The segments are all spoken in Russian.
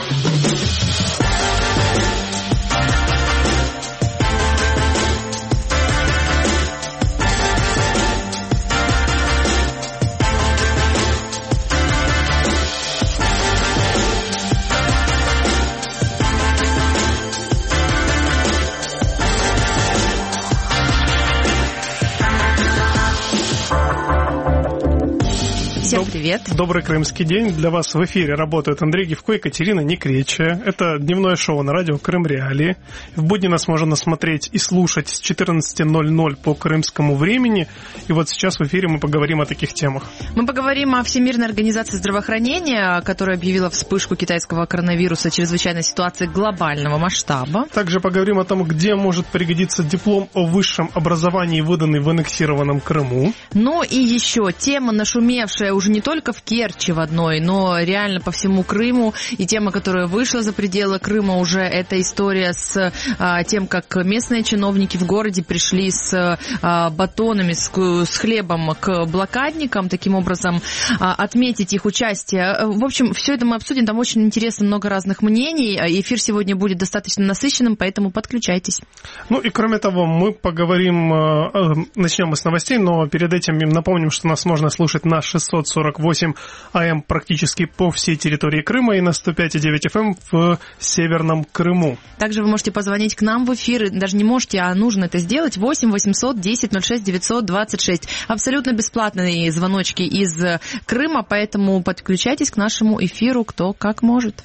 Всем привет. Добрый крымский день. Для вас в эфире работают Андрей Гивко и Екатерина Некречия. Это дневное шоу на радио «Крым Реалии». В будни нас можно смотреть и слушать с 14:00 по крымскому времени. И вот сейчас в эфире мы поговорим о таких темах. Мы поговорим о Всемирной организации здравоохранения, которая объявила вспышку китайского коронавируса чрезвычайной ситуации глобального масштаба. Также поговорим о том, где может пригодиться диплом о высшем образовании, выданный в аннексированном Крыму. Ну и еще тема, нашумевшая уже не только в Керчи в одной, но реально по всему Крыму. И тема, которая вышла за пределы Крыма уже, это история с тем, как местные чиновники в городе пришли с батонами, с хлебом к блокадникам, таким образом отметить их участие. В общем, все это мы обсудим, там очень интересно, много разных мнений. Эфир сегодня будет достаточно насыщенным, поэтому подключайтесь. Ну и кроме того, мы поговорим, начнем мы с новостей, но перед этим напомним, что нас можно слушать на 648 АМ практически по всей территории Крыма и на 105,9 FM в Северном Крыму. Также вы можете позвонить к нам в эфир, даже не можете, а нужно это сделать, 8 800 10 06 926. Абсолютно бесплатные звоночки из Крыма, поэтому подключайтесь к нашему эфиру кто как может.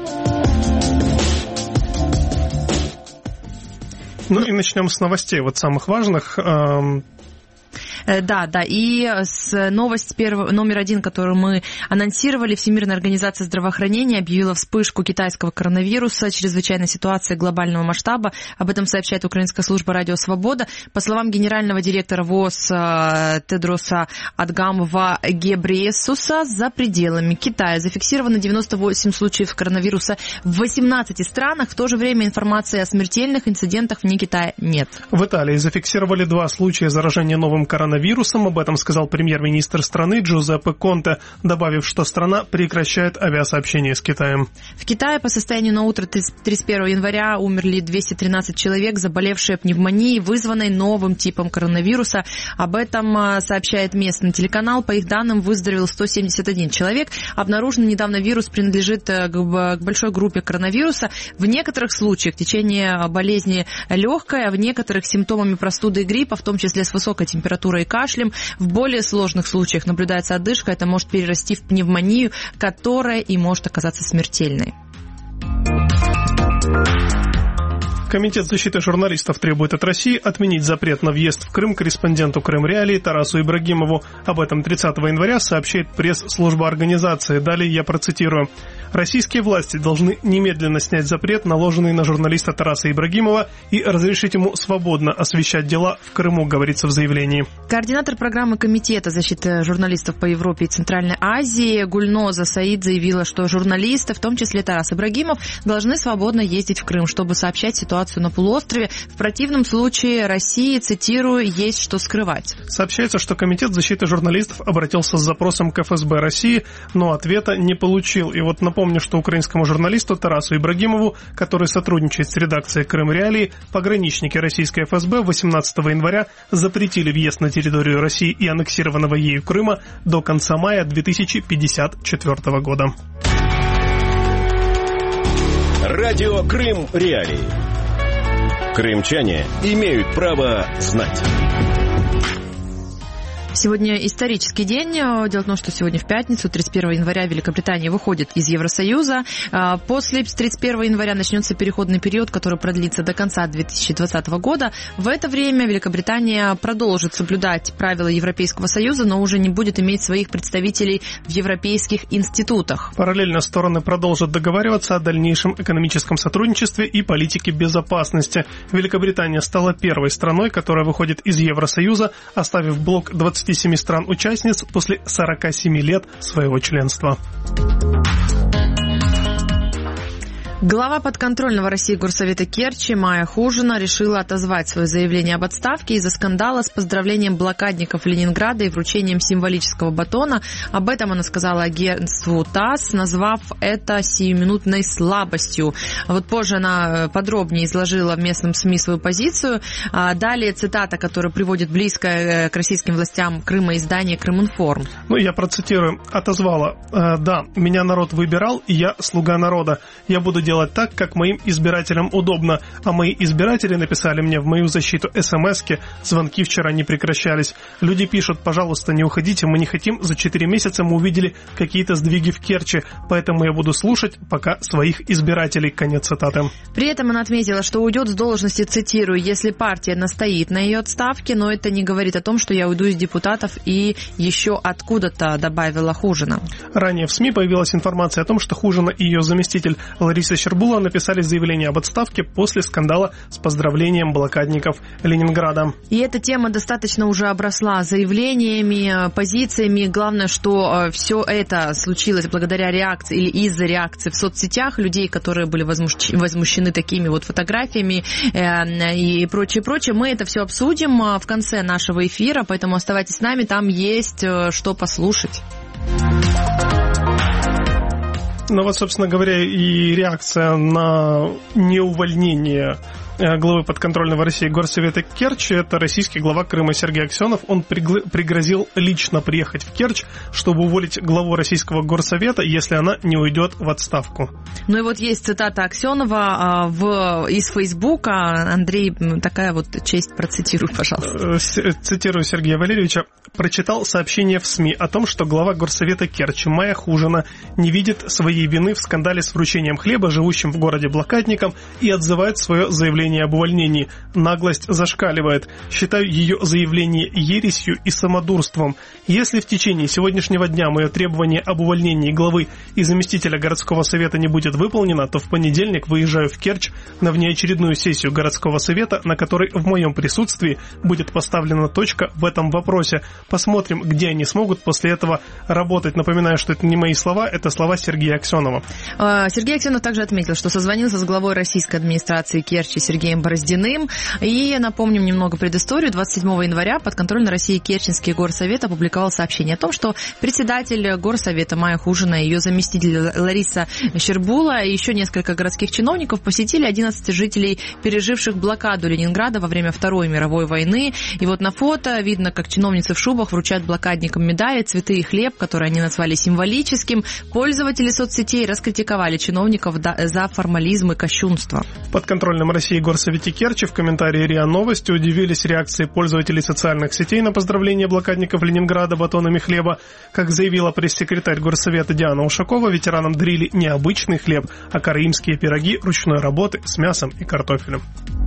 Ну и начнем с новостей, вот самых важных. Да, и новость номер один, которую мы анонсировали, Всемирная организация здравоохранения объявила вспышку китайского коронавируса, чрезвычайной ситуации глобального масштаба. Об этом сообщает украинская служба «Радио Свобода». По словам генерального директора ВОЗ Тедроса Адгамова Гебрейесуса, за пределами Китая зафиксировано 98 случаев коронавируса в 18 странах. В то же время информации о смертельных инцидентах вне Китая нет. В Италии зафиксировали 2 случая заражения новым коронавирусом. Об этом сказал премьер-министр страны Джузеппе Конте, добавив, что страна прекращает авиасообщение с Китаем. В Китае по состоянию на утро 31 января умерли 213 человек, заболевшие пневмонией, вызванной новым типом коронавируса. Об этом сообщает местный телеканал. По их данным, выздоровел 171 человек. Обнаружен недавно вирус принадлежит к большой группе коронавируса. В некоторых случаях течение болезни легкое, а в некоторых симптомами простуды и гриппа, в том числе с высокой температурой и кашлем. В более сложных случаях наблюдается одышка. Это может перерасти в пневмонию, которая и может оказаться смертельной. Комитет защиты журналистов требует от России отменить запрет на въезд в Крым корреспонденту Крым Реалии Тарасу Ибрагимову. Об этом 30 января сообщает пресс-служба организации. Далее я процитирую. Российские власти должны немедленно снять запрет, наложенный на журналиста Тараса Ибрагимова, и разрешить ему свободно освещать дела в Крыму, говорится в заявлении. Координатор программы Комитета защиты журналистов по Европе и Центральной Азии Гульноза Саид заявила, что журналисты, в том числе Тарас Ибрагимов, должны свободно ездить в Крым, чтобы сообщать ситуацию на полуострове. В противном случае России, цитирую, есть что скрывать. Сообщается, что Комитет защиты журналистов обратился с запросом к ФСБ России, но ответа не получил. И вот напомню, что украинскому журналисту Тарасу Ибрагимову, который сотрудничает с редакцией Крым Реалии, пограничники российской ФСБ 18 января запретили въезд на территорию России и аннексированного ею Крыма до конца мая 2054 года. Радио Крым Реалии. Крымчане имеют право знать. Сегодня исторический день. Дело в том, что сегодня в пятницу, 31 января, Великобритания выходит из Евросоюза. После 31 января начнется переходный период, который продлится до конца 2020 года. В это время Великобритания продолжит соблюдать правила Европейского Союза, но уже не будет иметь своих представителей в европейских институтах. Параллельно стороны продолжат договариваться о дальнейшем экономическом сотрудничестве и политике безопасности. Великобритания стала первой страной, которая выходит из Евросоюза, оставив блок 27 стран-участниц после 47 лет своего членства. Глава подконтрольного России Горсовета Керчи Майя Хужина решила отозвать свое заявление об отставке из-за скандала с поздравлением блокадников Ленинграда и вручением символического батона. Об этом она сказала агентству ТАСС, назвав это сиюминутной слабостью. Вот позже она подробнее изложила в местном СМИ свою позицию. Далее цитата, которая приводит близко к российским властям Крыма издание «Крыминформ». Я процитирую. «Отозвала. Да, меня народ выбирал, и я слуга народа. Я буду делать так, как моим избирателям удобно. А мои избиратели написали мне в мою защиту смс-ки, звонки вчера не прекращались. Люди пишут, пожалуйста, не уходите, мы не хотим, за 4 месяца мы увидели какие-то сдвиги в Керчи, поэтому я буду слушать пока своих избирателей». Конец цитаты. При этом она отметила, что уйдет с должности, цитирую, если партия настоит на ее отставке, но это не говорит о том, что я уйду из депутатов и еще откуда-то, добавила Хужина. Ранее в СМИ появилась информация о том, что Хужина и ее заместитель Лариса Щербула написали заявление об отставке после скандала с поздравлением блокадников Ленинграда. И эта тема достаточно уже обросла заявлениями, позициями. Главное, что все это случилось благодаря реакции или из-за реакции в соцсетях людей, которые были возмущены такими вот фотографиями и прочее. Мы это все обсудим в конце нашего эфира, поэтому оставайтесь с нами, там есть что послушать. Собственно говоря, и реакция на неувольнение главы подконтрольного России Горсовета Керчи, это российский глава Крыма Сергей Аксенов. Он пригрозил лично приехать в Керчь, чтобы уволить главу российского Горсовета, если она не уйдет в отставку. И вот есть цитата Аксенова из Фейсбука. Андрей, такая вот честь, процитируй, пожалуйста. Цитирую Сергея Валерьевича. «Прочитал сообщение в СМИ о том, что глава Горсовета Керчи Майя Хужина не видит своей вины в скандале с вручением хлеба живущим в городе блокадникам и отзывает свое заявление об увольнении. Наглость зашкаливает. Считаю ее заявление ересью и самодурством. Если в течение сегодняшнего дня мое требование об увольнении главы и заместителя городского совета не будет выполнено, то в понедельник выезжаю в Керчь на внеочередную сессию городского совета, на которой в моем присутствии будет поставлена точка в этом вопросе. Посмотрим, где они смогут после этого работать». Напоминаю, что это не мои слова, это слова Сергея Аксенова. Сергей Аксенов также отметил, что созвонился с главой российской администрации Керчи Сергеем Бороздиным. И напомним немного предысторию. 27 января подконтрольный России Керченский горсовет опубликовал сообщение о том, что председатель горсовета Майя Хужина и ее заместитель Лариса Щербула и еще несколько городских чиновников посетили 11 жителей, переживших блокаду Ленинграда во время Второй мировой войны. И вот на фото видно, как чиновницы в шубах вручают блокадникам медали, цветы и хлеб, которые они назвали символическим. Пользователи соцсетей раскритиковали чиновников за формализм и кощунство. В подконтрольном России Горсовете Керчи в комментарии РИА Новости удивились реакции пользователей социальных сетей на поздравление блокадников Ленинграда батонами хлеба. Как заявила пресс-секретарь Горсовета Диана Ушакова, ветеранам дарили не обычный хлеб, а караимские пироги ручной работы с мясом и картофелем.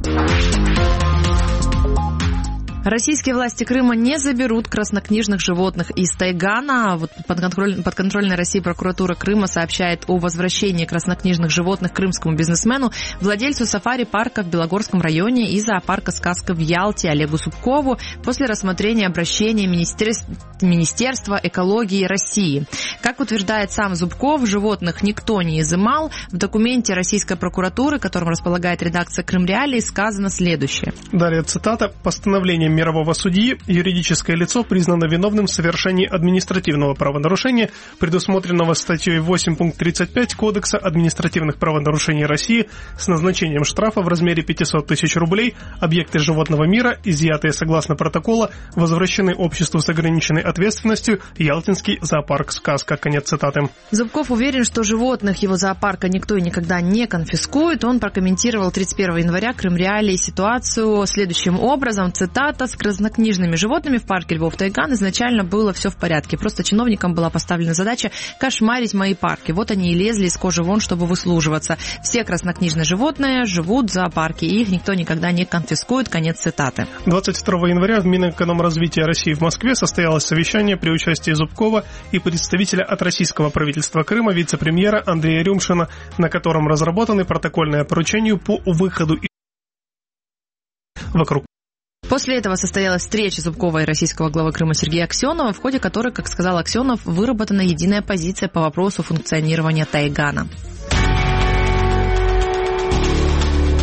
Российские власти Крыма не заберут краснокнижных животных из Тайгана. Вот подконтрольная России прокуратура Крыма сообщает о возвращении краснокнижных животных крымскому бизнесмену, владельцу сафари-парка в Белогорском районе и зоопарка «Сказка» в Ялте Олегу Зубкову после рассмотрения обращения Министерства экологии России. Как утверждает сам Зубков, животных никто не изымал. В документе российской прокуратуры, которым располагает редакция «Крымреалии», сказано следующее. Далее цитата. «Постановлением мирового судьи юридическое лицо признано виновным в совершении административного правонарушения, предусмотренного статьей 8 пункт 35 Кодекса административных правонарушений России с назначением штрафа в размере 500 тысяч рублей. Объекты животного мира, изъятые согласно протокола, возвращены обществу с ограниченной ответственностью. Ялтинский зоопарк «Сказка». Конец цитаты. Зубков уверен, что животных его зоопарка никто и никогда не конфискует. Он прокомментировал 31 января Крымреалии ситуацию следующим образом. Цитата. «С краснокнижными животными в парке Львов-Тайган изначально было все в порядке. Просто чиновникам была поставлена задача кошмарить мои парки. Вот они и лезли из кожи вон, чтобы выслуживаться. Все краснокнижные животные живут в зоопарке, и их никто никогда не конфискует». Конец цитаты. 22 января в Минэкономразвития России в Москве состоялось совещание при участии Зубкова и представителя от российского правительства Крыма, вице-премьера Андрея Рюмшина, на котором разработаны протокольные поручения по выходу вокруг. После этого состоялась встреча Зубкова и российского главы Крыма Сергея Аксенова, в ходе которой, как сказал Аксенов, выработана единая позиция по вопросу функционирования Тайгана.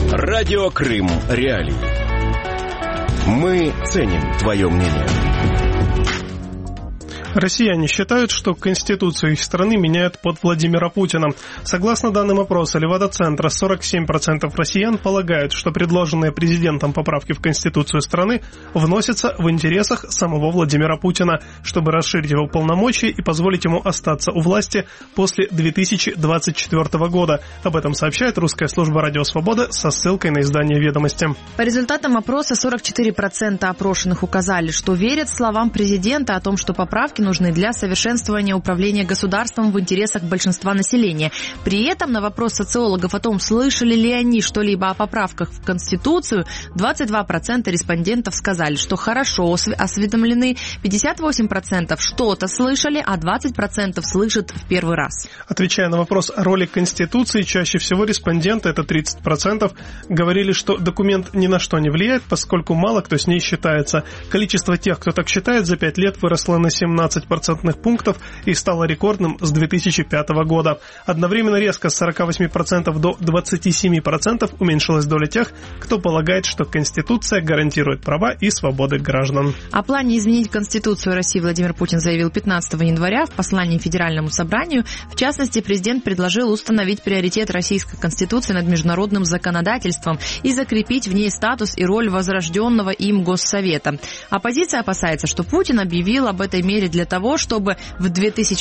Радио Крым Реалии. Мы ценим твое мнение. Россияне считают, что Конституцию их страны меняют под Владимира Путина. Согласно данным опроса Левада-центра, 47% россиян полагают, что предложенные президентом поправки в Конституцию страны вносятся в интересах самого Владимира Путина, чтобы расширить его полномочия и позволить ему остаться у власти после 2024 года. Об этом сообщает русская служба «Радио Свобода» со ссылкой на издание «Ведомости». По результатам опроса 44% опрошенных указали, что верят словам президента о том, что поправки нужны для совершенствования управления государством в интересах большинства населения. При этом на вопрос социологов о том, слышали ли они что-либо о поправках в Конституцию, 22% респондентов сказали, что хорошо осведомлены, 58% что-то слышали, а 20% слышат в первый раз. Отвечая на вопрос о роли Конституции, чаще всего респонденты, это 30%, говорили, что документ ни на что не влияет, поскольку мало кто с ней считается. Количество тех, кто так считает, за 5 лет выросло на 17% пунктов и стало рекордным с 2005 года. Одновременно резко с 48% до 27% уменьшилась доля тех, кто полагает, что Конституция гарантирует права и свободы граждан. О плане изменить Конституцию России Владимир Путин заявил 15 января в послании Федеральному собранию. В частности, президент предложил установить приоритет Российской Конституции над международным законодательством и закрепить в ней статус и роль возрожденного им Госсовета. Оппозиция опасается, что Путин объявил об этой мере для того, чтобы в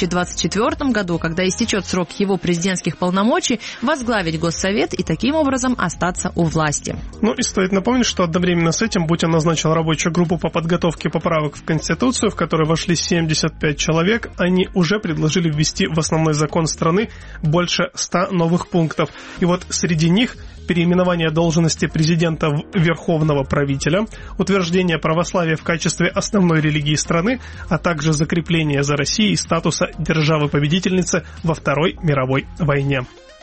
2024 году, когда истечет срок его президентских полномочий, возглавить Госсовет и таким образом остаться у власти. Ну и стоит напомнить, что одновременно с этим Путин назначил рабочую группу по подготовке поправок в Конституцию, в которой вошли 75 человек. Они уже предложили ввести в основной закон страны больше 100 новых пунктов. И вот среди них переименование должности президента в верховного правителя, утверждение православия в качестве основной религии страны, а также закрепление за Россией статуса державы-победительницы во Второй мировой войне.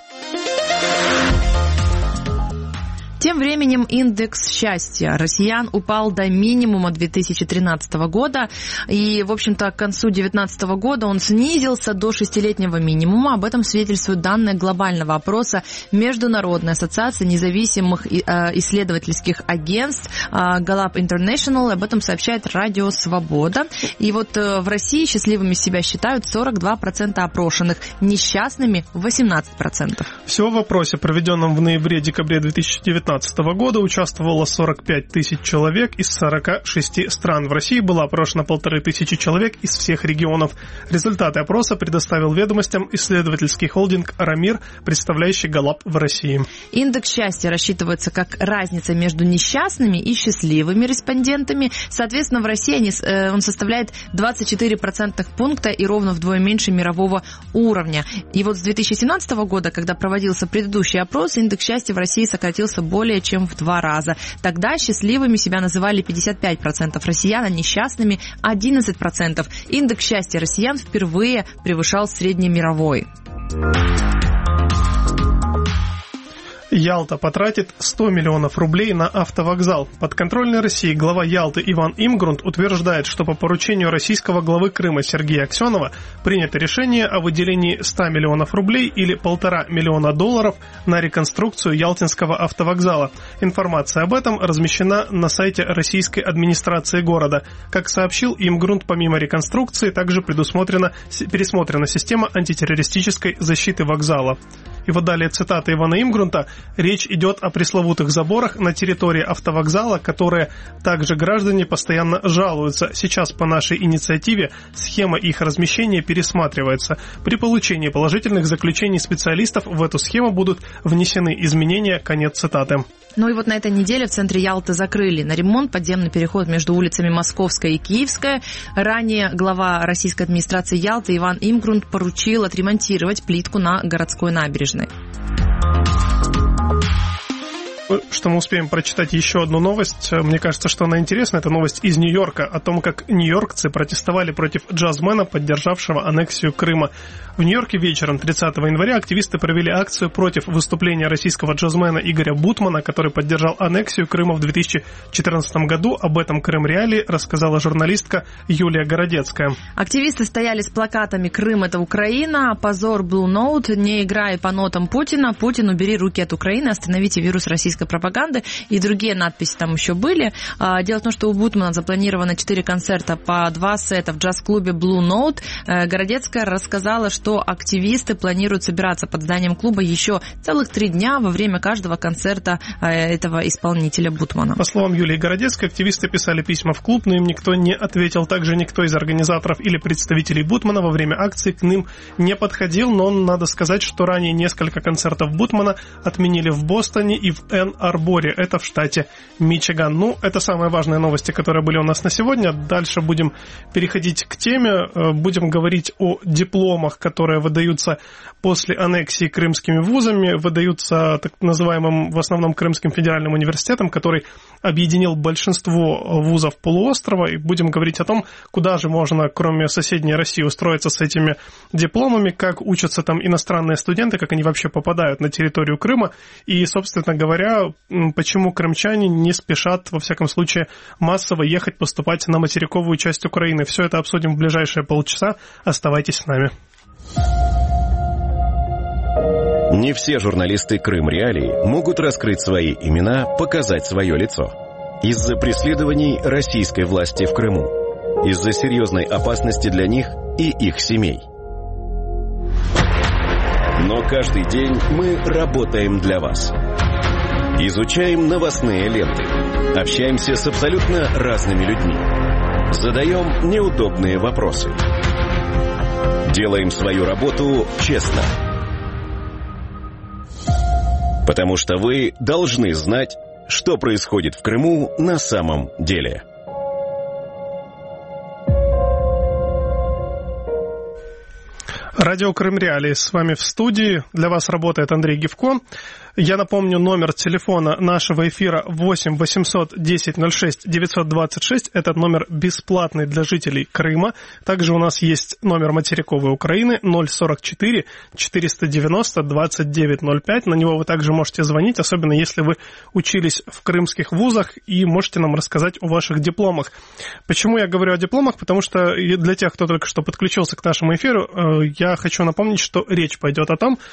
Тем временем индекс счастья россиян упал до минимума 2013 года. И, в общем-то, к концу 2019 года он снизился до 6-летнего минимума. Об этом свидетельствуют данные глобального опроса Международной ассоциации независимых исследовательских агентств Gallup International. Об этом сообщает Радио Свобода. И вот в России счастливыми себя считают 42% опрошенных, несчастными 18%. Всего в опросе, проведенном в ноябре-декабре 2019 года, участвовало 45 тысяч человек из 46 стран. В России было опрошено 1500 человек из всех регионов. Результаты опроса предоставил «Ведомостям» исследовательский холдинг «Рамир», представляющий Gallup в России. Индекс счастья рассчитывается как разница между несчастными и счастливыми респондентами. Соответственно, в России он составляет 24% пункта и ровно вдвое меньше мирового уровня. И вот с 2017 года, когда проводился предыдущий опрос, индекс счастья в России сократился более чем в 2 раза. Тогда счастливыми себя называли 55% россиян, а несчастными 11%. Индекс счастья россиян впервые превышал среднемировой. Ялта потратит 100 миллионов рублей на автовокзал. Подконтрольный России глава Ялты Иван Имгрунт утверждает, что по поручению российского главы Крыма Сергея Аксенова принято решение о выделении 100 миллионов рублей или $1,5 миллиона на реконструкцию Ялтинского автовокзала. Информация об этом размещена на сайте российской администрации города. Как сообщил Имгрунт, помимо реконструкции также пересмотрена система антитеррористической защиты вокзала. И вот далее цитата Ивана Имгрунта. Речь идет о пресловутых заборах на территории автовокзала, которые также граждане постоянно жалуются. Сейчас по нашей инициативе схема их размещения пересматривается. При получении положительных заключений специалистов в эту схему будут внесены изменения. Конец цитаты. Ну и вот на этой неделе в центре Ялты закрыли на ремонт подземный переход между улицами Московская и Киевская. Ранее глава российской администрации Ялты Иван Имгрунт поручил отремонтировать плитку на городской набережной. Что мы успеем прочитать еще одну новость. Мне кажется, что она интересна. Это новость из Нью-Йорка о том, как нью-йоркцы протестовали против джазмена, поддержавшего аннексию Крыма. В Нью-Йорке вечером 30 января активисты провели акцию против выступления российского джазмена Игоря Бутмана, который поддержал аннексию Крыма в 2014 году. Об этом Крым Реалии рассказала журналистка Юлия Городецкая. Активисты стояли с плакатами «Крым – это Украина», «Позор, Blue Note», «Не играй по нотам Путина», «Путин, убери руки от Украины», «Остановите вирус российской российской пропаганды, и другие надписи там еще были. Дело в том, что у Бутмана запланировано 4 концерта по 2 сета в джаз-клубе Blue Note. Городецкая рассказала, что активисты планируют собираться под зданием клуба еще целых 3 дня во время каждого концерта этого исполнителя Бутмана. По словам Юлии Городецкой, активисты писали письма в клуб, но им никто не ответил. Также никто из организаторов или представителей Бутмана во время акции к ним не подходил, но надо сказать, что ранее несколько концертов Бутмана отменили в Бостоне и в Энн-Арборе, это в штате Мичиган. Ну, это самые важные новости, которые были у нас на сегодня. Дальше будем переходить к теме, будем говорить о дипломах, которые выдаются после аннексии крымскими вузами, выдаются так называемым в основном Крымским федеральным университетом, который объединил большинство вузов полуострова, и будем говорить о том, куда же можно, кроме соседней России, устроиться с этими дипломами, как учатся там иностранные студенты, как они вообще попадают на территорию Крыма, и, собственно говоря, почему крымчане не спешат, во всяком случае, массово ехать поступать на материковую часть Украины. Все это обсудим в ближайшие полчаса. Оставайтесь с нами. Не все журналисты Крым Реалии могут раскрыть свои имена, показать свое лицо. Из-за преследований российской власти в Крыму. Из-за серьезной опасности для них и их семей. Но каждый день мы работаем для вас. Изучаем новостные ленты. Общаемся с абсолютно разными людьми. Задаем неудобные вопросы. Делаем свою работу честно. Потому что вы должны знать, что происходит в Крыму на самом деле. Радио Крым Реалии с вами в студии. Для вас работает Андрей Гивко. Я напомню, номер телефона нашего эфира 8 800 10 06 926. Этот номер бесплатный для жителей Крыма. Также у нас есть номер материковой Украины 044 490 2905. На него вы также можете звонить, особенно если вы учились в крымских вузах, и можете нам рассказать о ваших дипломах. Почему я говорю о дипломах? Потому что для тех, кто только что подключился к нашему эфиру, я хочу напомнить, что речь пойдет о том,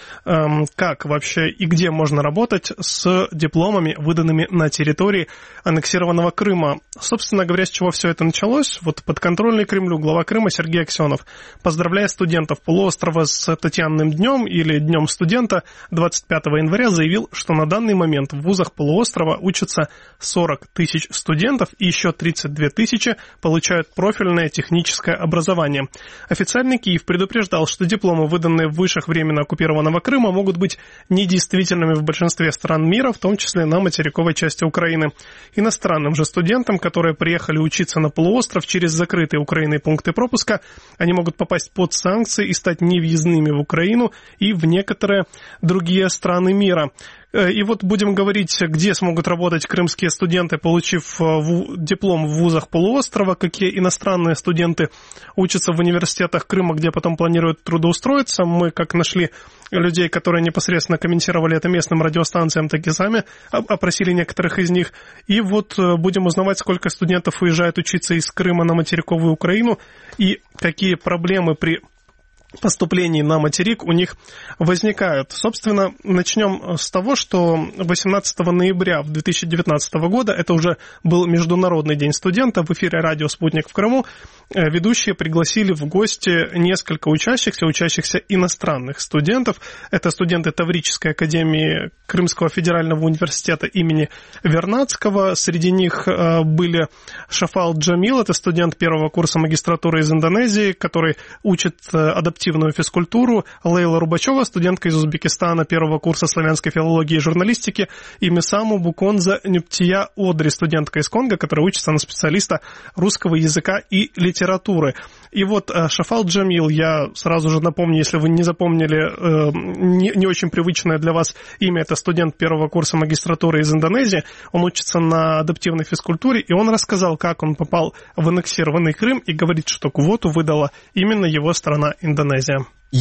как вообще и где можно работать с дипломами, выданными на территории аннексированного Крыма. Собственно говоря, с чего все это началось? Вот подконтрольный Кремлю глава Крыма Сергей Аксенов, поздравляя студентов полуострова с Татьянным днем или Днем студента 25 января, заявил, что на данный момент в вузах полуострова учатся 40 тысяч студентов и еще 32 тысячи получают профильное техническое образование. Официальный Киев предупреждал, что дипломы, выданные в вышах временно оккупированного Крыма, могут быть недействительными в большинстве стран мира, в том числе на материковой части Украины. Иностранным же студентам, которые приехали учиться на полуостров через закрытые Украиной пункты пропуска, они могут попасть под санкции и стать невъездными в Украину и в некоторые другие страны мира. И вот будем говорить, где смогут работать крымские студенты, получив диплом в вузах полуострова, какие иностранные студенты учатся в университетах Крыма, где потом планируют трудоустроиться. Мы как нашли людей, которые непосредственно комментировали это местным радиостанциям, так и сами опросили некоторых из них. И вот будем узнавать, сколько студентов уезжает учиться из Крыма на материковую Украину и какие проблемы при поступлений на материк у них возникают. Собственно, начнем с того, что 18 ноября 2019 года, это уже был Международный день студента, в эфире радио «Спутник» в Крыму ведущие пригласили в гости несколько учащихся иностранных студентов. Это студенты Таврической академии Крымского федерального университета имени Вернадского. Среди них были Шафал Джамил, это студент первого курса магистратуры из Индонезии, который учит адаптивную физкультуру. Лейла Рубачева, студентка из Узбекистана первого курса славянской филологии и журналистики. И Мисаму Буконза Нюптия Одри, студентка из Конго, которая учится на специалиста русского языка и литературы. И вот Шафал Джамил, я сразу же напомню, если вы не запомнили не очень привычное для вас имя, это студент первого курса магистратуры из Индонезии, он учится на адаптивной физкультуре, и он рассказал, как он попал в аннексированный Крым, и говорит, что квоту выдала именно его страна Индонезия.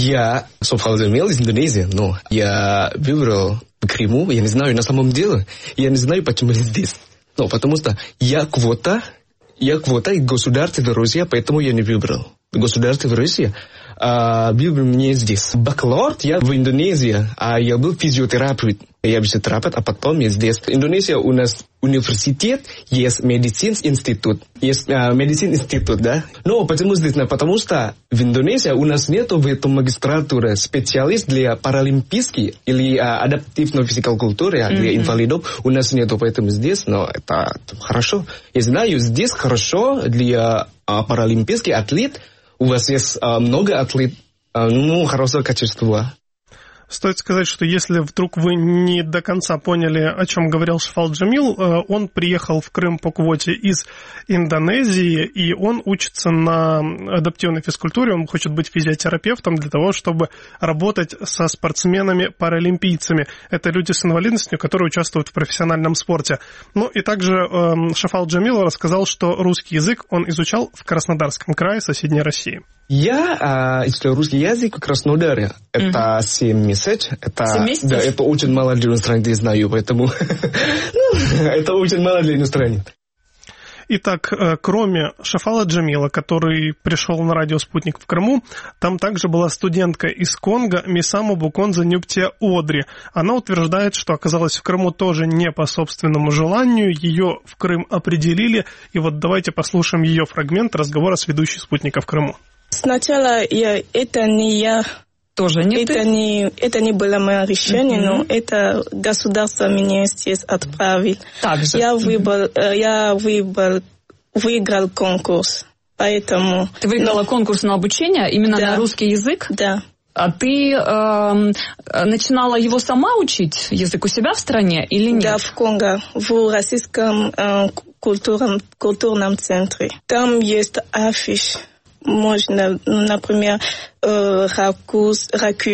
Я Шафал Джамил из Индонезии, но я выбрал Крыму, я не знаю, на самом деле, я не знаю, почему я здесь. Но потому что я квота и государство Россия, поэтому я не выбрал. государстве в России. Был мне здесь. Бакалавр я в Индонезии, я был физиотерапевт. Я физиотерапевт, а потом я здесь. В Индонезии у нас университет, есть медицинский институт. Есть медицинский институт, да? Но почему здесь? Потому что в Индонезии у нас нету в этом магистратуре специалист для паралимпийской или адаптивной физической культуры, для инвалидов. У нас нету, поэтому здесь, но это хорошо. Я знаю, здесь хорошо для паралимпийский атлет. У вас есть много атлетов, хорошего качества. Стоит сказать, что если вдруг вы не до конца поняли, о чем говорил Шафал Джамил, он приехал в Крым по квоте из Индонезии, и он учится на адаптивной физкультуре, он хочет быть физиотерапевтом для того, чтобы работать со спортсменами-паралимпийцами. Это люди с инвалидностью, которые участвуют в профессиональном спорте. Ну и также Шафал Джамил рассказал, что русский язык он изучал в Краснодарском крае, соседней России. Я изучал русский язык в Краснодаре. Это 7 месяцев. 7 месяцев? Да, это очень мало для иностранцев, я знаю, поэтому это очень мало для иностранцев. Итак, кроме Шафала Джамила, который пришел на радио «Спутник» в Крыму, там также была студентка из Конго Мисама Буконза Нюптия Одри. Она утверждает, что оказалась в Крыму тоже не по собственному желанию, ее в Крым определили. И вот давайте послушаем ее фрагмент разговора с ведущей «Спутника» в Крыму. Сначала это не я. Тоже не это не было мое решение, но это государство меня здесь отправил. Также. Я выиграл конкурс, поэтому... Ты выиграла конкурс на обучение именно на русский язык? Да. А ты начинала его сама учить, язык у себя в стране или нет? Да, в Конго, в Российском культурном центре. Там есть афиш. Можно, например, ракурс,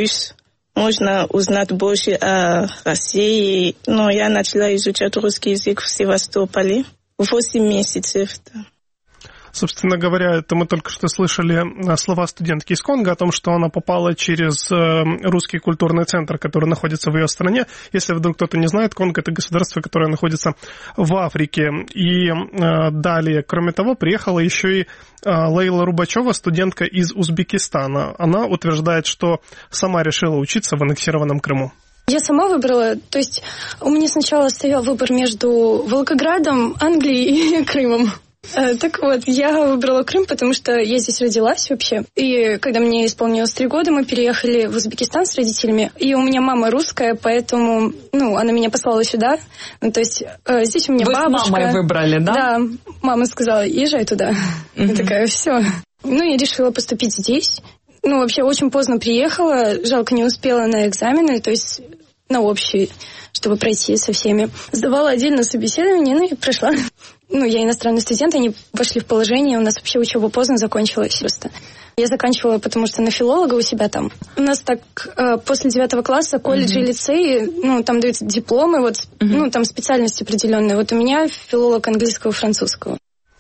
можно узнать больше о России. Но я начала изучать русский язык в Севастополе 8 месяцев. Да. Собственно говоря, это мы только что слышали слова студентки из Конго о том, что она попала через русский культурный центр, который находится в ее стране. Если вдруг кто-то не знает, Конго – это государство, которое находится в Африке. И далее, кроме того, приехала еще и Лейла Рубачева, студентка из Узбекистана. Она утверждает, что сама решила учиться в аннексированном Крыму. Я сама выбрала, то есть у меня сначала стоял выбор между Волгоградом, Англией и Крымом. Так вот, я выбрала Крым, потому что я здесь родилась вообще. И когда мне исполнилось 3 года, мы переехали в Узбекистан с родителями. И у меня мама русская, поэтому, она меня послала сюда. То есть здесь у меня бабушка. Вы с мамой выбрали, да? Да, мама сказала, езжай туда. Я такая, все. Я решила поступить здесь. Вообще очень поздно приехала, жалко, не успела на экзамены, то есть на общий, чтобы пройти со всеми. Сдавала отдельно собеседование, и прошла. Я иностранный студент, они вошли в положение, у нас вообще учеба поздно закончилась просто. Я заканчивала, потому что на филолога у себя там. У нас так после 9 класса колледжи и лицеи, там дают дипломы, там специальность определенная. Вот у меня филолог английского и французского.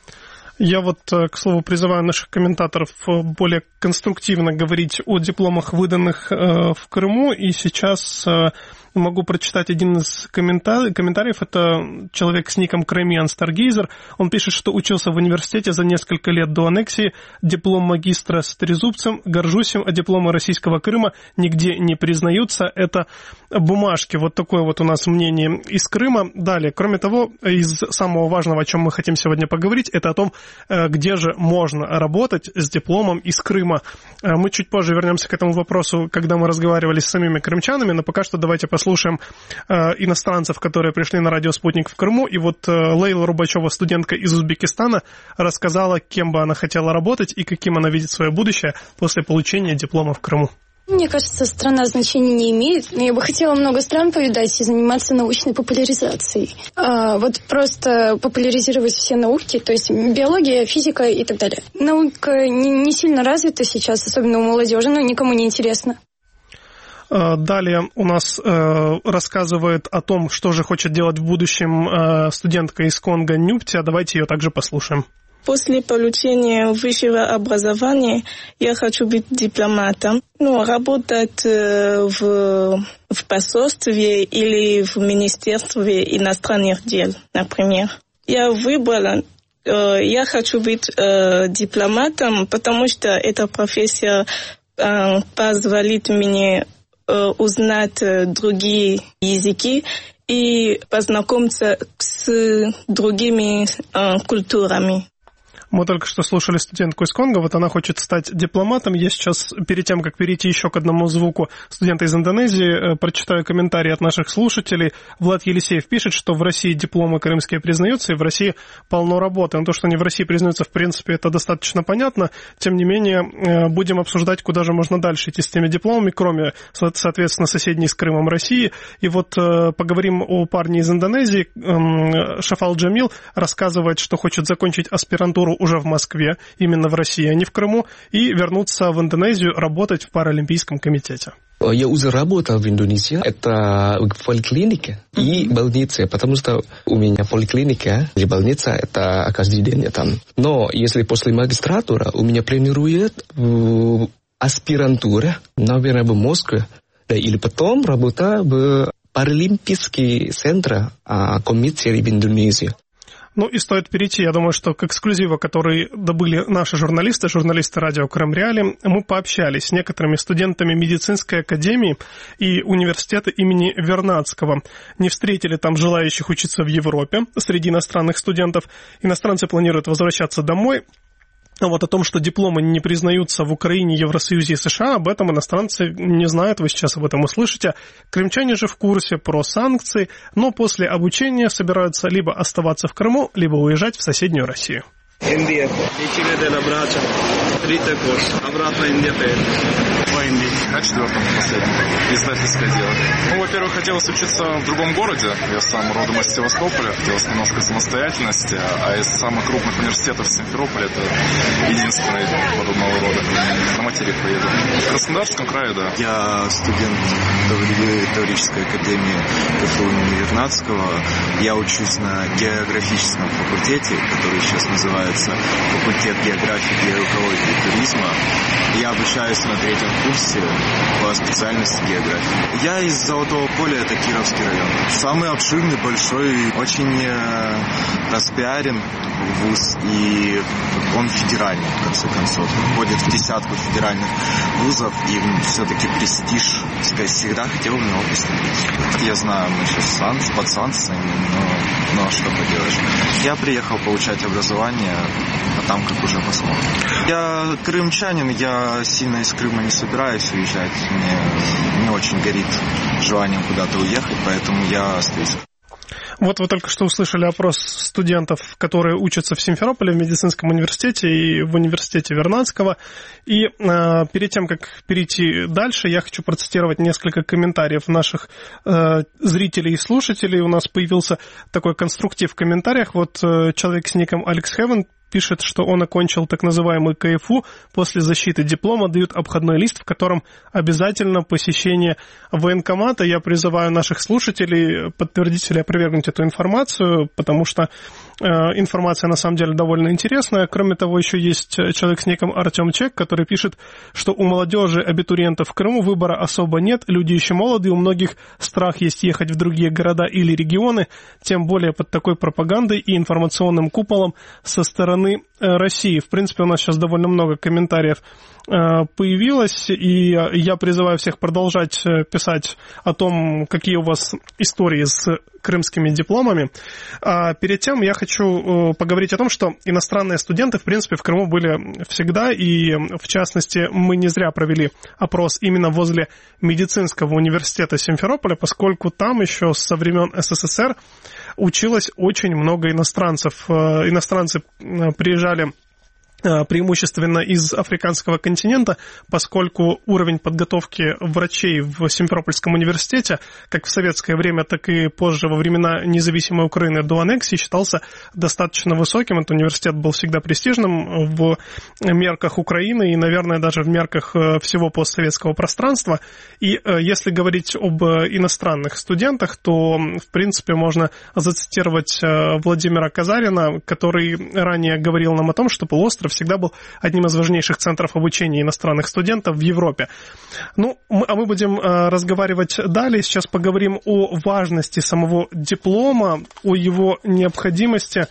Я к слову, призываю наших комментаторов более конструктивно говорить о дипломах, выданных в Крыму. И сейчас могу прочитать один из комментариев. Это человек с ником Краймиан Старгейзер. Он пишет, что учился в университете за несколько лет до аннексии. Диплом магистра с трезубцем. Горжусь им, а дипломы российского Крыма нигде не признаются. Это бумажки. Вот такое у нас мнение из Крыма. Далее, кроме того, из самого важного, о чем мы хотим сегодня поговорить, это о том, где же можно работать с дипломом из Крыма. Мы чуть позже вернемся к этому вопросу, когда мы разговаривали с самими крымчанами, но пока что давайте послушаем иностранцев, которые пришли на радио «Спутник» в Крыму. И Лейла Рубачева, студентка из Узбекистана, рассказала, кем бы она хотела работать и каким она видит свое будущее после получения диплома в Крыму. Мне кажется, страна значения не имеет, но я бы хотела много стран повидать и заниматься научной популяризацией. Просто популяризировать все науки, то есть биология, физика и так далее. Наука не сильно развита сейчас, особенно у молодежи, никому не интересно. Далее у нас рассказывает о том, что же хочет делать в будущем студентка из Конго Нюптия. Давайте ее также послушаем. После получения высшего образования я хочу быть дипломатом. Работать в посольстве или в Министерстве иностранных дел, например. Я выбрала я хочу быть дипломатом, потому что эта профессия позволит мне узнать другие языки и познакомиться с другими культурами. Мы только что слушали студентку из Конго, вот она хочет стать дипломатом. Я сейчас, перед тем, как перейти еще к одному звуку студента из Индонезии, прочитаю комментарии от наших слушателей. Влад Елисеев пишет, что в России дипломы крымские признаются, и в России полно работы. Но то, что они в России признаются, в принципе, это достаточно понятно. Тем не менее, будем обсуждать, куда же можно дальше идти с теми дипломами, кроме, соответственно, соседней с Крымом России. И вот поговорим о парне из Индонезии. Шафал Джамил рассказывает, что хочет закончить аспирантуру уже в Москве, именно в России, а не в Крыму, и вернуться в Индонезию работать в Паралимпийском комитете. Я уже работал в Индонезии, это в поликлинике и больнице, потому что у меня поликлиника и больница, это каждый день я там. Но если после магистратуры у меня планируют в аспирантуре, наверное, в Москве, да, или потом работа в Паралимпийский центр комитета в Индонезии. Ну и стоит перейти, я думаю, что к эксклюзиву, который добыли наши журналисты радио Крым Реалии, мы пообщались с некоторыми студентами медицинской академии и университета имени Вернадского. Не встретили там желающих учиться в Европе среди иностранных студентов. Иностранцы планируют возвращаться домой. А вот о том, что дипломы не признаются в Украине, Евросоюзе и США, об этом иностранцы не знают, вы сейчас об этом услышите. Крымчане же в курсе про санкции, но после обучения собираются либо оставаться в Крыму, либо уезжать в соседнюю Россию. Индия. Обратно Индия поедет. По Индии. На 4-м последнем. Издательское дело. Ну, во-первых, хотелось учиться в другом городе. Я сам родом из Севастополя. Хотелось немножко самостоятельности. А из самых крупных университетов Симферополя это единственный подобного рода. На материк поеду. В Краснодарском крае, да. Я студент Таврической академии КФУ имени Вернадского. Я учусь на географическом факультете, который сейчас называется факультет географии, геоэкологии и туризма. Я обучаюсь на 3-м курсе по специальности географии. Я из Золотого поля, это Кировский район. Самый обширный, большой, очень распиарен вуз, и он федеральный, в конце концов. Входит в 10-ку федеральных вузов, и все-таки престиж. Всегда хотел на него посмотреть. Я знаю, мы сейчас под санкциями, но что поделаешь. Я приехал получать образование, а там как уже посмотрим. Я крымчанин, я сильно из Крыма не собираюсь уезжать. Мне не очень горит желанием куда-то уехать, поэтому я остаюсь. Вот вы только что услышали опрос студентов, которые учатся в Симферополе, в медицинском университете и в университете Вернадского. И перед тем, как перейти дальше, я хочу процитировать несколько комментариев наших зрителей и слушателей. У нас появился такой конструктив в комментариях. Вот человек с ником Алекс Хевен пишет, что он окончил так называемый КФУ. После защиты диплома дают обходной лист, в котором обязательно посещение военкомата. Я призываю наших слушателей подтвердить или опровергнуть эту информацию, потому что информация на самом деле довольно интересная. Кроме того, еще есть человек с ником Артем Чек, который пишет, что у молодежи, абитуриентов в Крыму выбора особо нет. Люди еще молодые, у многих страх есть ехать в другие города или регионы, тем более под такой пропагандой и информационным куполом со стороны России. В принципе, у нас сейчас довольно много комментариев появилось, и я призываю всех продолжать писать о том, какие у вас истории с крымскими дипломами. А перед тем я хочу поговорить о том, что иностранные студенты, в принципе, в Крыму были всегда, и, в частности, мы не зря провели опрос именно возле медицинского университета Симферополя, поскольку там еще со времен СССР училось очень много иностранцев. Иностранцы приезжали преимущественно из африканского континента, поскольку уровень подготовки врачей в Симферопольском университете, как в советское время, так и позже, во времена независимой Украины до аннексии, считался достаточно высоким. Этот университет был всегда престижным в мерках Украины и, наверное, даже в мерках всего постсоветского пространства. И если говорить об иностранных студентах, то, в принципе, можно зацитировать Владимира Казарина, который ранее говорил нам о том, что полуостров всегда был одним из важнейших центров обучения иностранных студентов в Европе. Ну, мы будем разговаривать далее. Сейчас поговорим о важности самого диплома, о его необходимости.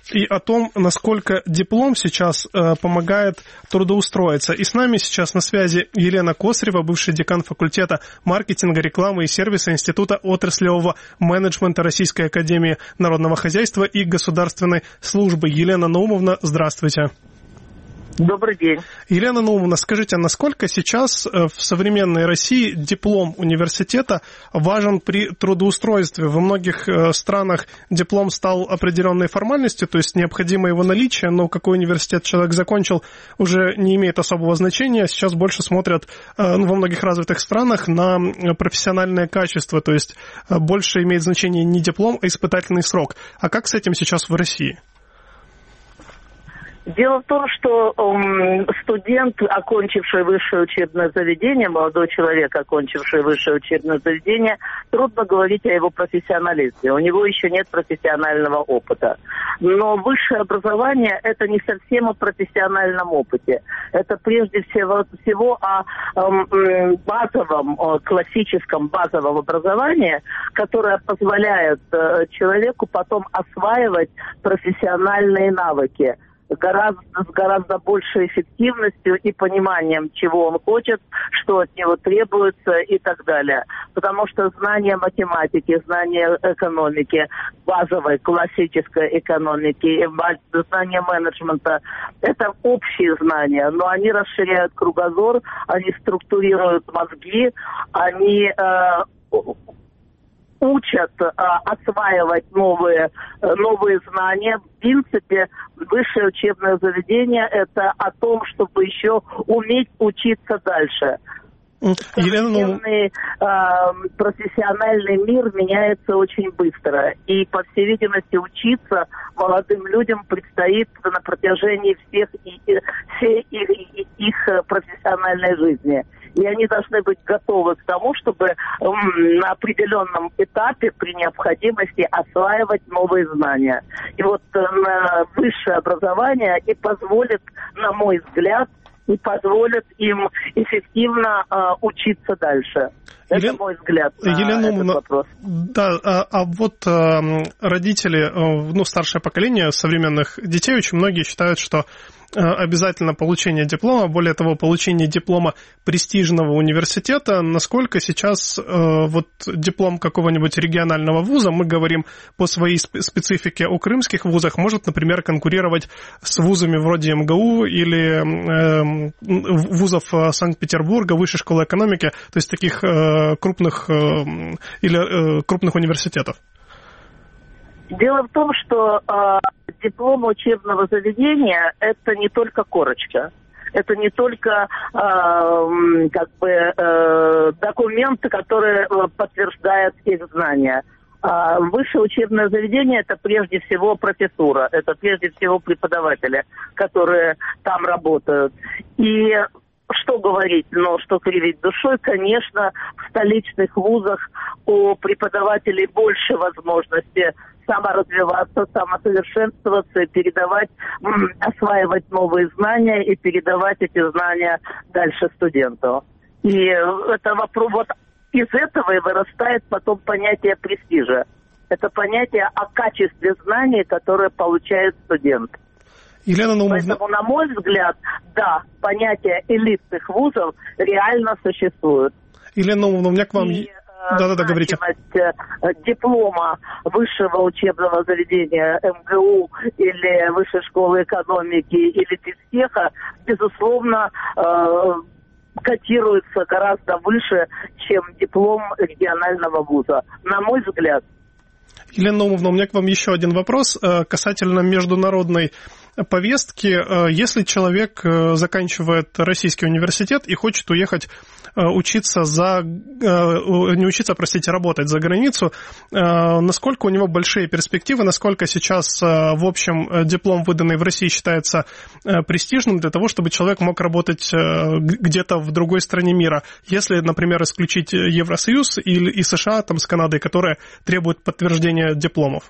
и о том, насколько диплом сейчас помогает трудоустроиться. И с нами сейчас на связи Елена Косарева, бывший декан факультета маркетинга, рекламы и сервиса Института отраслевого менеджмента Российской академии народного хозяйства и государственной службы. Елена Наумовна, здравствуйте. Добрый день. Елена Наумовна, скажите, насколько сейчас в современной России диплом университета важен при трудоустройстве? Во многих странах диплом стал определенной формальностью, то есть необходимо его наличие, но какой университет человек закончил, уже не имеет особого значения. Сейчас больше смотрят во многих развитых странах на профессиональное качество, то есть больше имеет значение не диплом, а испытательный срок. А как с этим сейчас в России? Дело в том, что студент, окончивший высшее учебное заведение, молодой человек, окончивший высшее учебное заведение, трудно говорить о его профессионализме. У него еще нет профессионального опыта. Но высшее образование – это не совсем о профессиональном опыте. Это прежде всего о базовом, классическом базовом образовании, которое позволяет человеку потом осваивать профессиональные навыки. С гораздо большей эффективностью и пониманием, чего он хочет, что от него требуется и так далее. Потому что знание математики, знание экономики, базовой классической экономики, знание менеджмента – это общие знания, но они расширяют кругозор, они структурируют мозги, они учат осваивать новые знания. В принципе, высшее учебное заведение – это о том, чтобы еще уметь учиться дальше. Современный профессиональный мир меняется очень быстро. И, по всей видимости, учиться молодым людям предстоит на протяжении всей их профессиональной жизни. И они должны быть готовы к тому, чтобы на определенном этапе при необходимости осваивать новые знания. И вот высшее образование и позволит, на мой взгляд, им эффективно учиться дальше. Это мой взгляд на этот вопрос. Да, а вот родители, старшее поколение современных детей, очень многие считают, что обязательно получение диплома, более того, получение диплома престижного университета. Насколько сейчас вот диплом какого-нибудь регионального вуза, мы говорим по своей специфике о крымских вузах, может, например, конкурировать с вузами вроде МГУ или вузов Санкт-Петербурга, Высшей школы экономики, то есть таких крупных университетов? Дело в том, что диплом учебного заведения – это не только корочка. Это не только документы, которые подтверждают их знания. Высшее учебное заведение – это прежде всего профессура, это прежде всего преподаватели, которые там работают. И что говорить, но что кривить душой, конечно, в столичных вузах у преподавателей больше возможности саморазвиваться, самосовершенствоваться и осваивать новые знания и передавать эти знания дальше студенту. И это вопрос, вот из этого и вырастает потом понятие престижа. Это понятие о качестве знаний, которое получает студент. Елена Наумовна... Поэтому, на мой взгляд, да, понятие элитных вузов реально существует. Елена Наумовна, у меня к вам... Да-да-да, говорите. Диплома высшего учебного заведения МГУ или Высшей школы экономики или физтеха, безусловно, котируется гораздо выше, чем диплом регионального вуза, на мой взгляд. Елена Наумовна, у меня к вам еще один вопрос касательно международной повестки. Если человек заканчивает российский университет и хочет уехать учиться работать за границу, насколько у него большие перспективы, насколько сейчас, в общем, диплом, выданный в России, считается престижным для того, чтобы человек мог работать где-то в другой стране мира, если, например, исключить Евросоюз и США там, с Канадой, которые требуют подтверждения дипломов?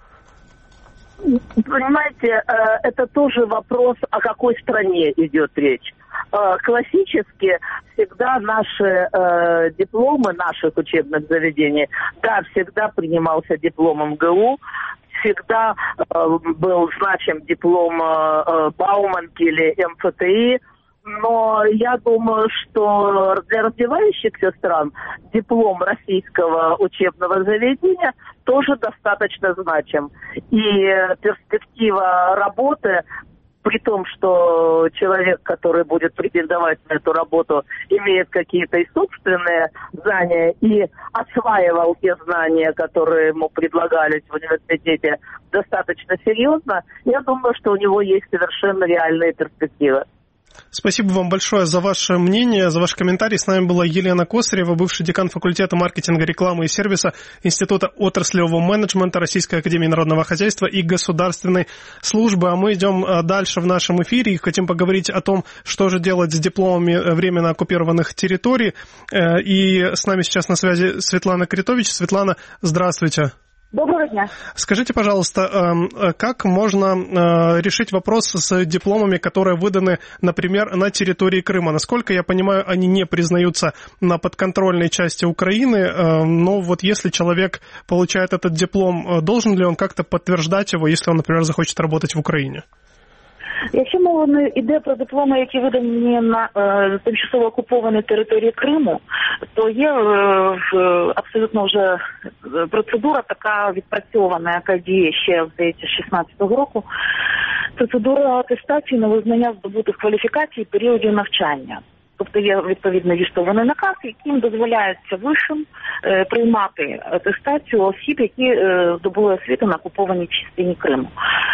Понимаете, это тоже вопрос, о какой стране идет речь. Классически всегда наши дипломы наших учебных заведений, да, всегда принимался диплом МГУ, всегда был значим диплом Бауманки или МФТИ, но я думаю, что для развивающихся стран диплом российского учебного заведения тоже достаточно значим. И перспектива работы, при том, что человек, который будет претендовать на эту работу, имеет какие-то и собственные знания и осваивал те знания, которые ему предлагались в университете, достаточно серьезно, я думаю, что у него есть совершенно реальные перспективы. Спасибо вам большое за ваше мнение, за ваш комментарий. С нами была Елена Косарева, бывший декан факультета маркетинга, рекламы и сервиса Института отраслевого менеджмента Российской академии народного хозяйства и государственной службы. А мы идем дальше в нашем эфире и хотим поговорить о том, что же делать с дипломами временно оккупированных территорий. И с нами сейчас на связи Светлана Критович. Светлана, здравствуйте. Доброго дня. Скажите, пожалуйста, как можно решить вопрос с дипломами, которые выданы, например, на территории Крыма? Насколько я понимаю, они не признаются на подконтрольной части Украины, но вот если человек получает этот диплом, должен ли он как-то подтверждать его, если он, например, захочет работать в Україні? Якщо мова не йде про дипломи, які видані на тимчасово окупованій території Криму, то є абсолютно вже процедура така відпрацьована, яка діє ще, здається, з 16-го року. Процедура атестації на визнання здобутих кваліфікацій періодів навчання. Тобто є відповідний військовий наказ, яким дозволяється вишам приймати атестацію осіб, які здобули освіту на окупованій частині Криму.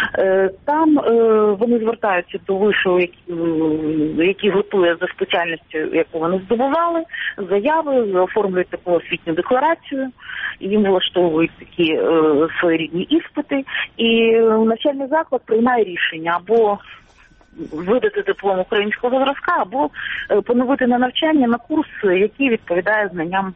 Там вони звертаються до вишу, який готує за спеціальністю, яку вони здобували, заяви, оформлюють таку освітню декларацію, їм влаштовують такі своєрідні іспити, і навчальний заклад приймає рішення або видати диплом українського зразка, або поновити на навчання на курс, який відповідає знанням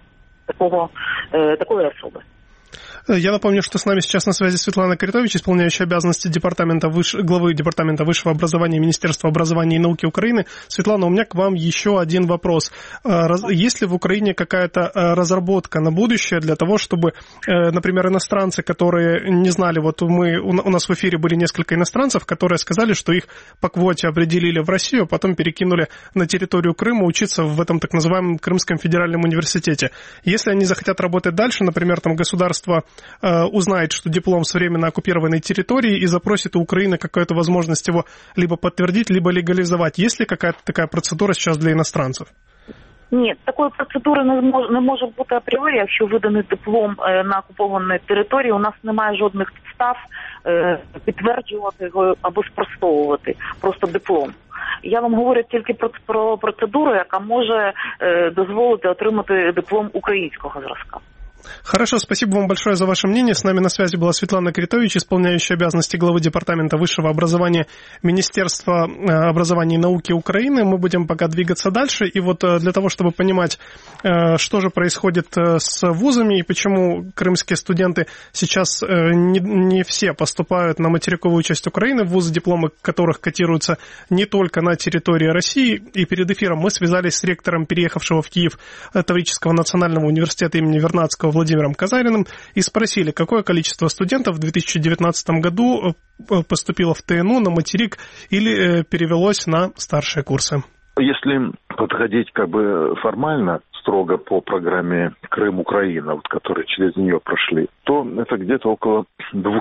такої особи. Я напомню, что с нами сейчас на связи Светлана Критович, исполняющая обязанности главы Департамента высшего образования Министерства образования и науки Украины. Светлана, у меня к вам еще один вопрос. Есть ли в Украине какая-то разработка на будущее для того, чтобы, например, иностранцы, которые не знали, вот у нас в эфире были несколько иностранцев, которые сказали, что их по квоте определили в Россию, а потом перекинули на территорию Крыма учиться в этом так называемом Крымском федеральном университете. Если они захотят работать дальше, например, там государство узнает, что диплом с временно оккупированной территории и запросит у Украины какую-то возможность его либо подтвердить, либо легализовать. Есть ли какая-то такая процедура сейчас для иностранцев? Ні, такої процедури не може бути апріорі, якщо виданий диплом на окупованій території, у нас немає жодних підстав підтверджувати його або спростовувати просто диплом. Я вам говорю тільки про процедуру, яка може дозволити отримати диплом українського зразка. Хорошо, спасибо вам большое за ваше мнение. С нами на связи была Светлана Критович, исполняющая обязанности главы Департамента высшего образования Министерства образования и науки Украины. Мы будем пока двигаться дальше. И вот для того, чтобы понимать, что же происходит с вузами и почему крымские студенты сейчас не все поступают на материковую часть Украины, вузы, дипломы которых котируются не только на территории России. И перед эфиром мы связались с ректором, переехавшего в Киев Таврического национального университета имени Вернадского Владимиром Казариным, и спросили, какое количество студентов в 2019 году поступило в ТНУ на материк или перевелось на старшие курсы. Если подходить формально, строго по программе Крым-Украина, которая через нее прошли, то это где-то около 200.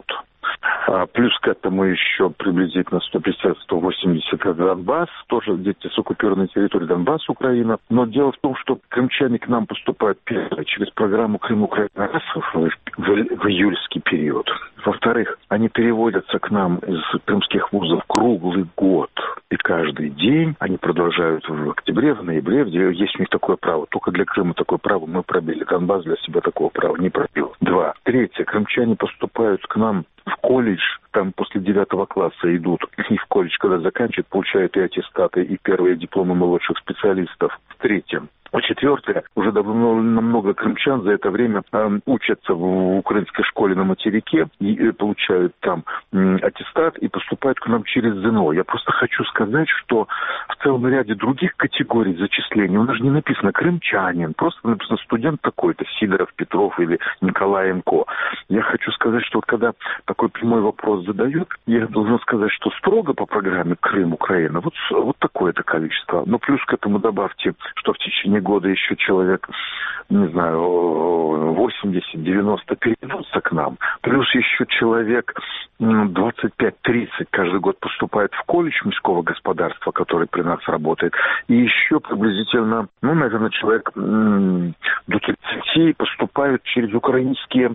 Плюс к этому еще приблизительно 150-180 это Донбасс, тоже дети с оккупированной территории Донбасс, Украина. Но дело в том, что крымчане к нам поступают первые через программу Крым-Украина в июльский период. Во-вторых, они переводятся к нам из крымских вузов круглый год. И каждый день они продолжают в октябре, в ноябре, где есть у них такое право. Только для Крыма такое право мы пробили. Донбасс для себя такого права не пробил. 2. Третье. Крымчане поступают к нам в колледж, там после 9 класса идут, и в колледж, когда заканчивают, получают и аттестаты, и первые дипломы молодших специалистов. В третьем, Четвертое, уже намного крымчан за это время учатся в украинской школе на материке и получают там аттестат и поступают к нам через ЗНО. Я просто хочу сказать, что в целом ряде других категорий зачислений у нас же не написано крымчанин, просто написано студент такой-то, Сидоров, Петров или Николаенко. Я хочу сказать, что вот когда такой прямой вопрос задают, я должен сказать, что строго по программе Крым, Украина, вот такое-то количество. Но плюс к этому добавьте, что в течение года еще человек, не знаю, 80-90 перейдутся к нам. Плюс еще человек 25-30 каждый год поступает в колледж мужского господарства, который при нас работает. И еще приблизительно, наверное, человек до 30 поступают через украинские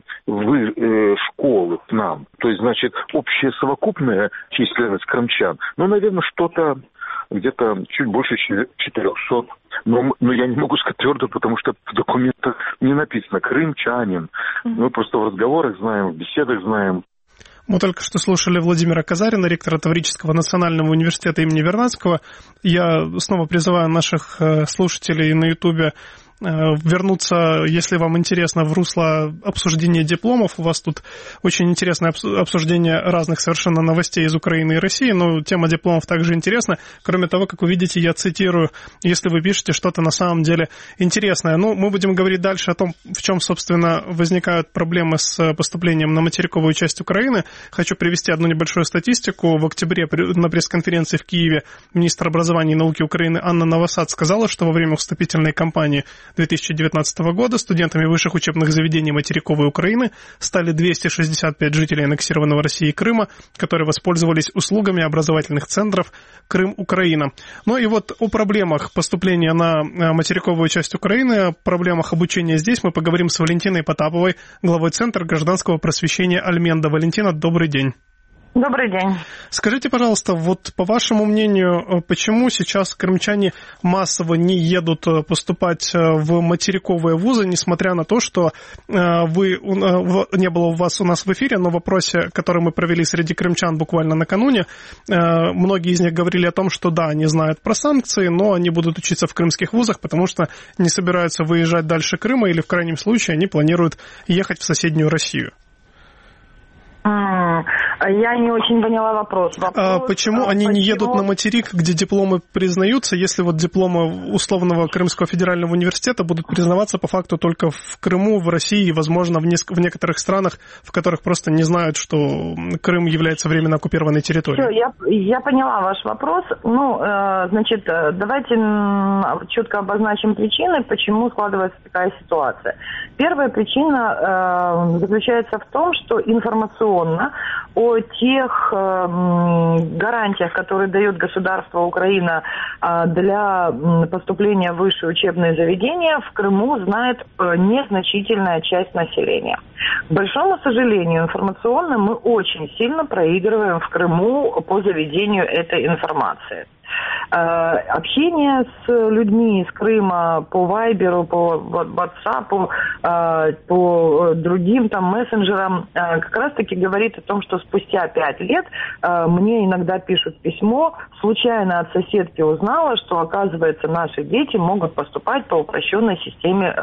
школы к нам. То есть, значит, общая совокупная численность крымчан, наверное, что-то где-то чуть больше 400. Но я не могу сказать твердо, потому что в документах не написано «крымчанин». Мы просто в разговорах знаем, в беседах знаем. Мы только что слушали Владимира Казарина, ректора Таврического национального университета имени Вернадского. Я снова призываю наших слушателей на Ютубе вернуться, если вам интересно, в русло обсуждения дипломов. У вас тут очень интересное обсуждение разных совершенно новостей из Украины и России, но тема дипломов также интересна. Кроме того, как вы видите, я цитирую, если вы пишете что-то на самом деле интересное. Мы будем говорить дальше о том, в чем, собственно, возникают проблемы с поступлением на материковую часть Украины. Хочу привести одну небольшую статистику. В октябре на пресс-конференции в Киеве министр образования и науки Украины Анна Новосад сказала, что во время вступительной кампании 2019 года студентами высших учебных заведений материковой Украины стали 265 жителей аннексированного Россией Крыма, которые воспользовались услугами образовательных центров Крым-Украина. И вот о проблемах поступления на материковую часть Украины, о проблемах обучения здесь мы поговорим с Валентиной Потаповой, главой Центра гражданского просвещения Альменда. Валентина, добрый день. Добрый день. Скажите, пожалуйста, вот по вашему мнению, почему сейчас крымчане массово не едут поступать в материковые вузы, несмотря на то, что не было у вас у нас в эфире, но в вопросе, который мы провели среди крымчан буквально накануне, многие из них говорили о том, что да, они знают про санкции, но они будут учиться в крымских вузах, потому что не собираются выезжать дальше Крыма или в крайнем случае они планируют ехать в соседнюю Россию. Я не очень поняла вопрос. Почему они не едут на материк, где дипломы признаются, если вот дипломы условного Крымского федерального университета будут признаваться по факту только в Крыму, в России и, возможно, в некоторых странах, в которых просто не знают, что Крым является временно оккупированной территорией? Все, я поняла ваш вопрос. Значит, давайте четко обозначим причины, почему складывается такая ситуация. Первая причина заключается в том, что информационно о тех гарантиях, которые дает государство Украина для поступления в высшие учебные заведения, в Крыму знает незначительная часть населения. К большому сожалению, информационно мы очень сильно проигрываем в Крыму по заведению этой информации. Общение с людьми из Крыма по Вайберу, по WhatsApp, по другим мессенджерам как раз-таки говорит о том, что спустя 5 лет мне иногда пишут письмо, случайно от соседки узнала, что, оказывается, наши дети могут поступать по упрощенной системе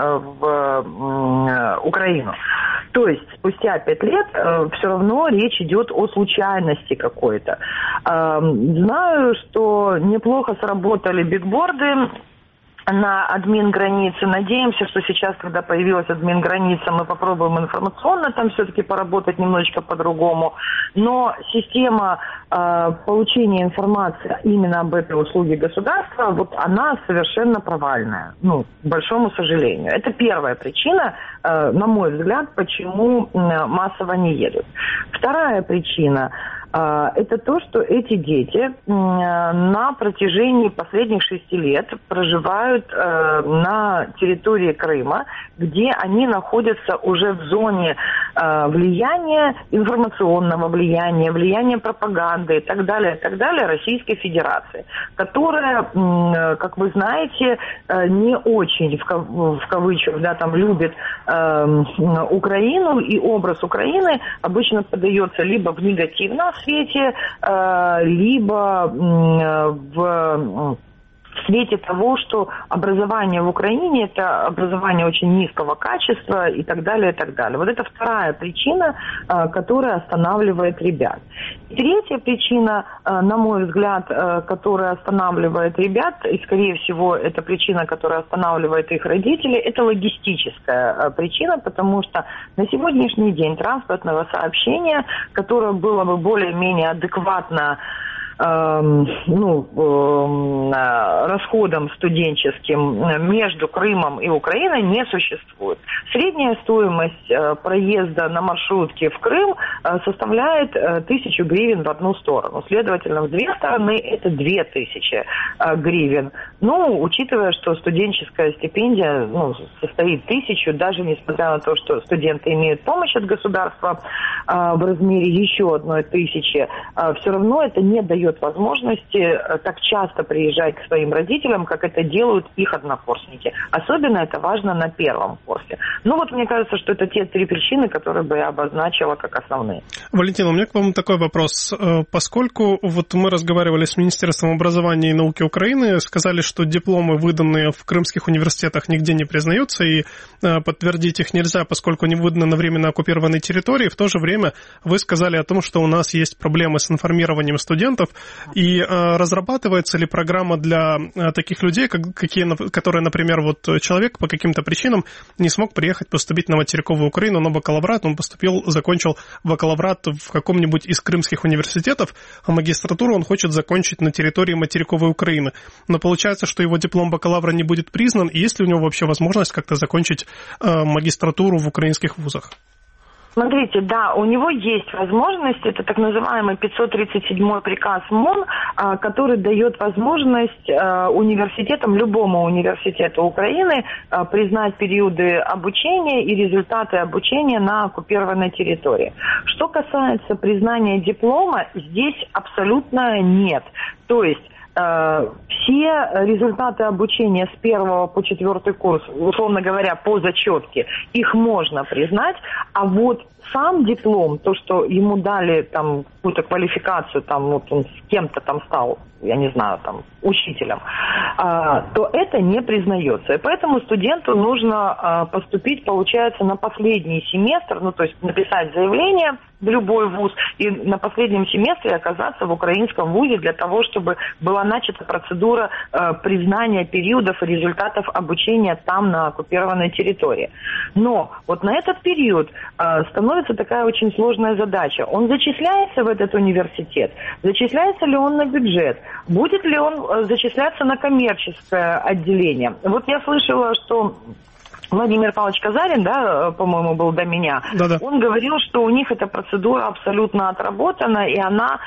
в Украину. То есть спустя 5 лет все равно речь идет о случайности какой-то. Знаю, что неплохо сработали бигборды на админ-границе. Надеемся, что сейчас, когда появилась админ-граница, мы попробуем информационно там все-таки поработать немножечко по-другому. Но система получения информации именно об этой услуге государства, вот она совершенно провальная. К большому сожалению. Это первая причина, на мой взгляд, почему массово не едут. Вторая причина – это то, что эти дети на протяжении последних 6 лет проживают на территории Крыма, где они находятся уже в зоне влияния, информационного влияния пропаганды и так далее Российской Федерации, которая, как вы знаете, не очень, в кавычках, любит Украину, и образ Украины обычно подается либо в негативном свете, либо в в свете того, что образование в Украине – это образование очень низкого качества и так далее, и так далее. Вот это вторая причина, которая останавливает ребят. Третья причина, на мой взгляд, которая останавливает ребят, и, скорее всего, это причина, которая останавливает их родителей, это логистическая причина, потому что на сегодняшний день транспортного сообщения, которое было бы более-менее адекватно расходам студенческим между Крымом и Украиной не существует. Средняя стоимость проезда на маршрутке в Крым составляет 1000 гривен в одну сторону. Следовательно, в две стороны это 2000 гривен. Учитывая, что студенческая стипендия состоит 1000, даже несмотря на то, что студенты имеют помощь от государства в размере еще одной 1000, все равно это не дает возможности так часто приезжать к своим родителям, как это делают их однокурсники. Особенно это важно на первом курсе. Мне кажется, что это те 3 причины, которые бы я обозначила как основные. Валентина, у меня к вам такой вопрос. Поскольку мы разговаривали с Министерством образования и науки Украины, сказали, что дипломы, выданные в крымских университетах, нигде не признаются, и подтвердить их нельзя, поскольку они выданы на временно оккупированной территории. В то же время вы сказали о том, что у нас есть проблемы с информированием студентов. И разрабатывается ли программа для таких людей, которые, например, человек по каким-то причинам не смог приехать поступить на материковую Украину на бакалаврат, он закончил бакалаврат в каком-нибудь из крымских университетов, а магистратуру он хочет закончить на территории материковой Украины. Но получается, что его диплом бакалавра не будет признан, и есть ли у него вообще возможность как-то закончить магистратуру в украинских вузах? Смотрите, да, у него есть возможность, это так называемый 537 приказ МОН, который дает возможность университетам, любому университету Украины признать периоды обучения и результаты обучения на оккупированной территории. Что касается признания диплома, здесь абсолютно нет. То есть все результаты обучения с 1 по 4 курс, условно говоря, по зачетке, их можно признать, а сам диплом, то, что ему дали какую-то квалификацию, он с кем-то стал, я не знаю, учителем, то это не признается. И поэтому студенту нужно поступить, получается, на последний семестр, то есть написать заявление в любой вуз и на последнем семестре оказаться в украинском вузе для того, чтобы была начата процедура признания периодов и результатов обучения там, на оккупированной территории. Но на этот период становится такая очень сложная задача. Он зачисляется в этот университет? Зачисляется ли он на бюджет? Будет ли он зачисляться на коммерческое отделение? Я слышала, что Владимир Павлович Казарин, по-моему, был до меня, да. Он говорил, что у них эта процедура абсолютно отработана, и она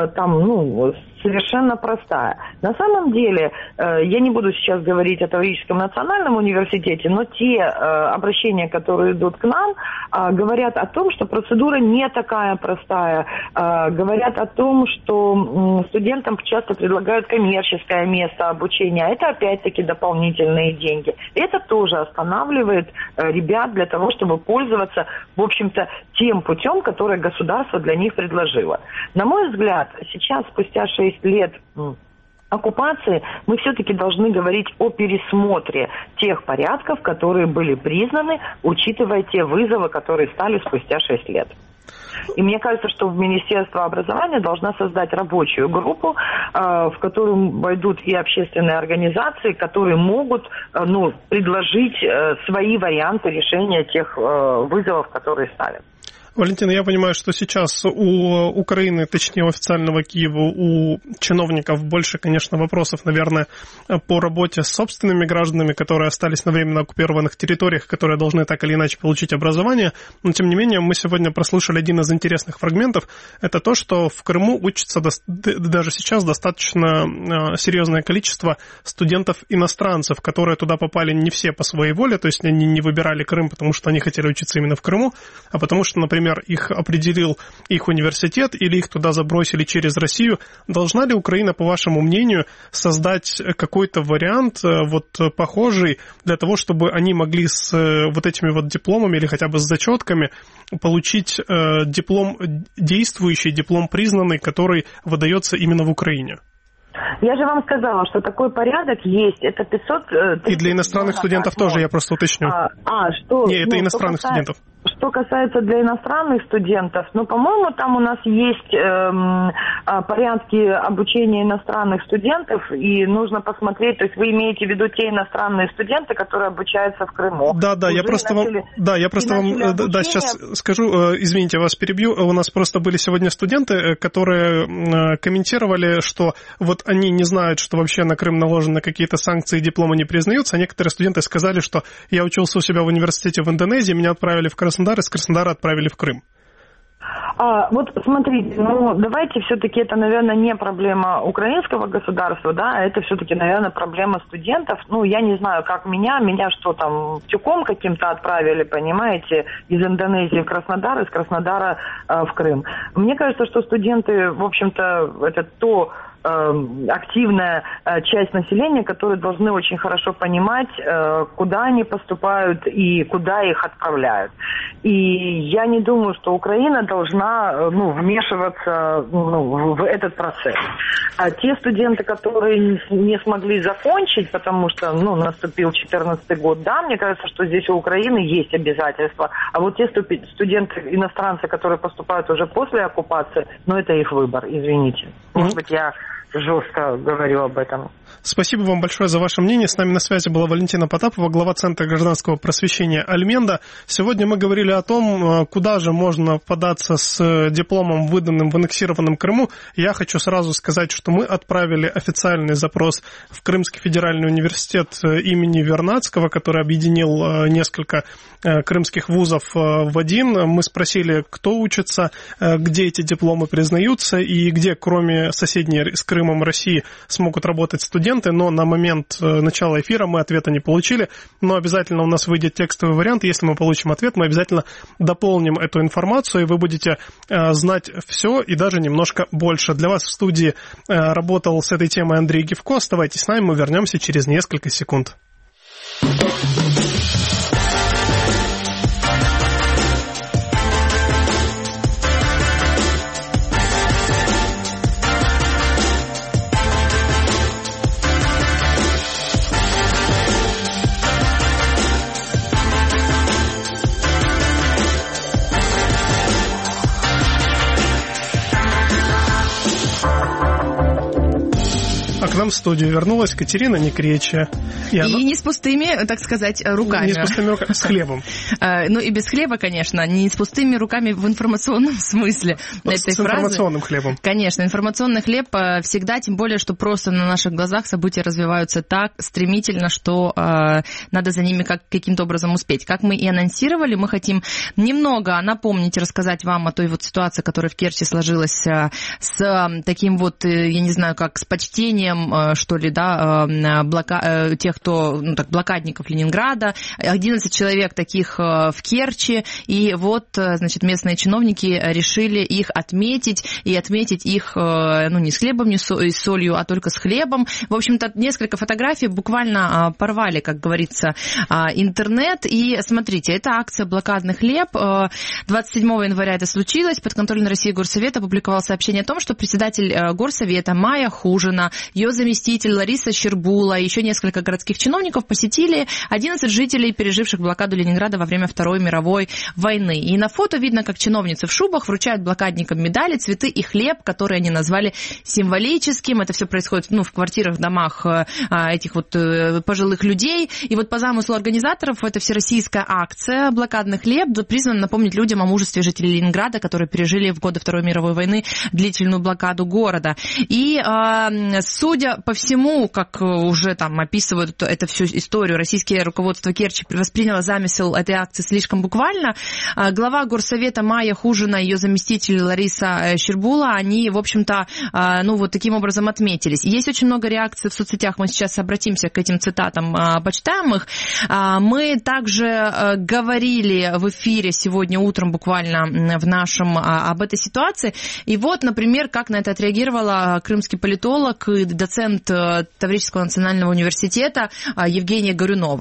совершенно простая. На самом деле, я не буду сейчас говорить о Таврическом национальном университете, но те обращения, которые идут к нам, говорят о том, что процедура не такая простая, говорят о том, что студентам часто предлагают коммерческое место обучения, а это опять-таки дополнительные деньги. Это тоже останавливает ребят для того, чтобы пользоваться, в общем-то, тем путем, который государство для них предложило. На мой взгляд, сейчас, спустя 6 лет оккупации, мы все-таки должны говорить о пересмотре тех порядков, которые были признаны, учитывая те вызовы, которые стали спустя 6 лет. И мне кажется, что Министерство образования должна создать рабочую группу, в которую войдут и общественные организации, которые могут предложить свои варианты решения тех вызовов, которые ставят. Валентина, я понимаю, что сейчас у Украины, точнее у официального Киева, у чиновников больше, конечно, вопросов, наверное, по работе с собственными гражданами, которые остались на временно оккупированных территориях, которые должны так или иначе получить образование. Но, тем не менее, мы сегодня прослушали один из интересных фрагментов. Это то, что в Крыму учатся даже сейчас достаточно серьезное количество студентов-иностранцев, которые туда попали не все по своей воле, то есть они не выбирали Крым, потому что они хотели учиться именно в Крыму, а потому что, например, их определил их университет или их туда забросили через Россию. Должна ли Украина, по вашему мнению, создать какой-то вариант похожий для того, чтобы они могли с этими дипломами или хотя бы с зачетками получить диплом действующий, диплом признанный, который выдается именно в Украине? Я же вам сказала, что такой порядок есть. Это 500... И для иностранных студентов тоже, я просто уточню. Нет, это иностранных студентов. Что касается для иностранных студентов, по-моему, там у нас есть порядки обучения иностранных студентов, и нужно посмотреть, то есть вы имеете в виду те иностранные студенты, которые обучаются в Крыму. Да, я просто вам сейчас скажу, извините, вас перебью, у нас просто были сегодня студенты, которые комментировали, что вот они не знают, что вообще на Крым наложены какие-то санкции, дипломы не признаются, а некоторые студенты сказали, что я учился у себя в университете в Индонезии, меня отправили в Краснодар, из Краснодара отправили в Крым. Вот смотрите, давайте все-таки это, наверное, не проблема украинского государства, да, это все-таки, наверное, проблема студентов. Я не знаю, как меня что там, тюком каким-то отправили, понимаете, из Индонезии в Краснодар, из Краснодара в Крым. Мне кажется, что студенты, в общем-то, это то активная часть населения, которые должны очень хорошо понимать, куда они поступают и куда их отправляют. И я не думаю, что Украина должна вмешиваться в этот процесс. А те студенты, которые не смогли закончить, потому что наступил 2014 год, да, мне кажется, что здесь у Украины есть обязательства. А вот те студенты, иностранцы, которые поступают уже после оккупации, это их выбор, извините. Может быть, я жестко говорю об этом. Спасибо вам большое за ваше мнение. С нами на связи была Валентина Потапова, глава Центра гражданского просвещения Альменда. Сегодня мы говорили о том, куда же можно податься с дипломом, выданным в аннексированном Крыму. Я хочу сразу сказать, что мы отправили официальный запрос в Крымский федеральный университет имени Вернадского, который объединил несколько крымских вузов в один. Мы спросили, кто учится, где эти дипломы признаются и где, кроме соседней с Крымом России, смогут работать студенты, но на момент начала эфира мы ответа не получили, но обязательно у нас выйдет текстовый вариант, если мы получим ответ, мы обязательно дополним эту информацию, и вы будете знать все и даже немножко больше. Для вас в студии работал с этой темой Андрей Гивко. Оставайтесь с нами, мы вернемся через несколько секунд. А к нам в студию вернулась Катерина Некречья. И не с пустыми, так сказать, руками. Не с пустыми руками, с хлебом. И без хлеба, конечно, не с пустыми руками в информационном смысле этой фразы. С информационным хлебом. Конечно, информационный хлеб всегда, тем более, что просто на наших глазах события развиваются так стремительно, что надо за ними каким-то образом успеть. Как мы и анонсировали, мы хотим немного напомнить, рассказать вам о той вот ситуации, которая в Керчи сложилась с таким вот, я не знаю, как с почтением, что ли, да, тех, кто, блокадников Ленинграда, 11 человек таких в Керчи, и вот, значит, местные чиновники решили их отметить, и отметить их, не с хлебом, не с солью, а только с хлебом. В общем-то, несколько фотографий буквально порвали, как говорится, интернет, и смотрите, это акция «Блокадный хлеб». 27 января это случилось, подконтрольный России Горсовет опубликовал сообщение о том, что председатель Горсовета Майя Хужина, ее заместитель Лариса Щербула и еще несколько городских чиновников посетили 11 жителей, переживших блокаду Ленинграда во время Второй мировой войны. И на фото видно, как чиновницы в шубах вручают блокадникам медали, цветы и хлеб, которые они назвали символическим. Это все происходит в квартирах, домах этих вот пожилых людей. И вот по замыслу организаторов это всероссийская акция «Блокадный хлеб» призвана напомнить людям о мужестве жителей Ленинграда, которые пережили в годы Второй мировой войны длительную блокаду города. И судя по всему, как уже там описывают эту всю историю, российское руководство Керчи восприняло замысел этой акции слишком буквально. Глава Горсовета Майя Хужина и ее заместитель Лариса Щербула, они, в общем-то, вот таким образом отметились. Есть очень много реакций в соцсетях, мы сейчас обратимся к этим цитатам, почитаем их. Мы также говорили в эфире сегодня утром буквально в нашем об этой ситуации. И вот, например, как на это отреагировала крымский политолог и доцент Таврического национального университета Евгения Горюнова.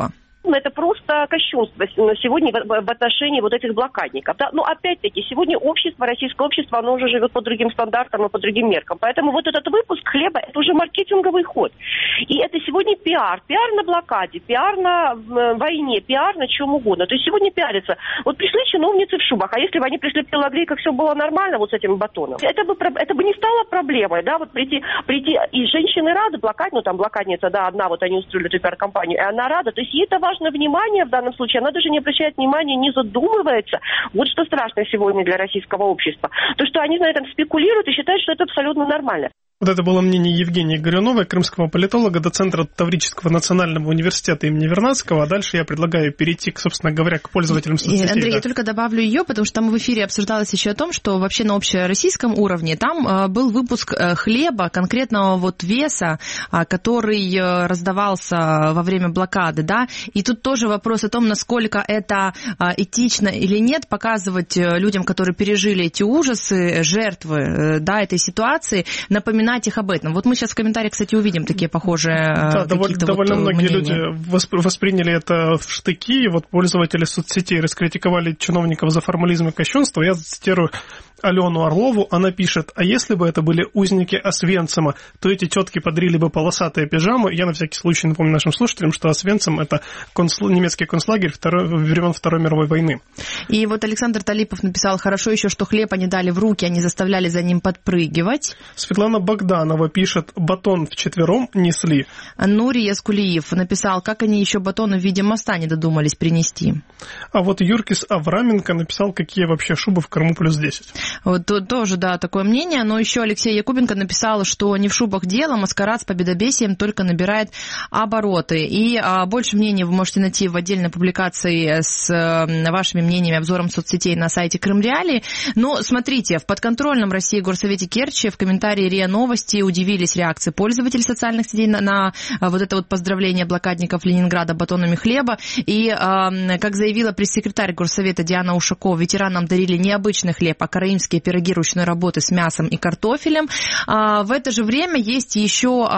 Это просто кощунство сегодня в отношении вот этих блокадников. Да? Но опять-таки, сегодня российское общество, оно уже живет по другим стандартам и по другим меркам. Поэтому вот этот выпуск хлеба, это уже маркетинговый ход. И это сегодня пиар. Пиар на блокаде, пиар на войне, пиар на чем угодно. То есть сегодня пиарится. Вот пришли чиновницы в шубах, а если бы они пришли в телогрейках, все было нормально вот с этим батоном, это бы не стало проблемой, да, вот прийти, и женщины рады, блокадница, да, одна, вот они устроили эту пиар-компанию, и она рада, то есть ей это важно внимание в данном случае, она даже не обращает внимания, не задумывается. Вот что страшно сегодня для российского общества. То, что они на этом спекулируют и считают, что это абсолютно нормально. Вот это было мнение Евгении Горюновой, крымского политолога, доцентра Таврического национального университета имени Вернадского. А дальше я предлагаю перейти, собственно говоря, к пользователям соцсетей. Андрей, я только добавлю ее, потому что там в эфире обсуждалось еще о том, что вообще на общероссийском уровне там был выпуск хлеба конкретного вот веса, который раздавался во время блокады, да, и тут тоже вопрос о том, насколько это этично или нет показывать людям, которые пережили эти ужасы, жертвы, да, этой ситуации, напоминать их об этом. Вот мы сейчас в комментариях, кстати, увидим такие похожие довольно многие люди восприняли это в штыки. Вот пользователи соцсетей раскритиковали чиновников за формализм и кощунство. Я цитирую Алену Орлову, она пишет: а если бы это были узники Освенцима, то эти тетки подарили бы полосатые пижамы. Я на всякий случай напомню нашим слушателям, что Освенцим — это немецкий концлагерь времен Второй мировой войны. И вот Александр Талипов написал: хорошо еще, что хлеб они дали в руки, они заставляли за ним подпрыгивать. Светлана Богданова пишет: батон вчетвером несли. Нурий Яскулиев написал: как они еще батоны в виде моста не додумались принести. А вот Юркис Авраменко написал: какие вообще шубы в Крыму +10. Вот тоже, да, такое мнение. Но еще Алексей Якубенко написал, что не в шубах дело, маскарад с победобесием только набирает обороты. И больше мнений вы можете найти в отдельной публикации с вашими мнениями, обзором соцсетей на сайте Крым Реалии. Но смотрите, в подконтрольном России горсовете Керчи в комментарии РИА Новости удивились реакции пользователей социальных сетей на вот это вот поздравление блокадников Ленинграда батонами хлеба. И, как заявила пресс-секретарь горсовета Диана Ушакова, ветеранам дарили необычный хлеб, а караимские пироги ручной работы с мясом и картофелем. В это же время есть еще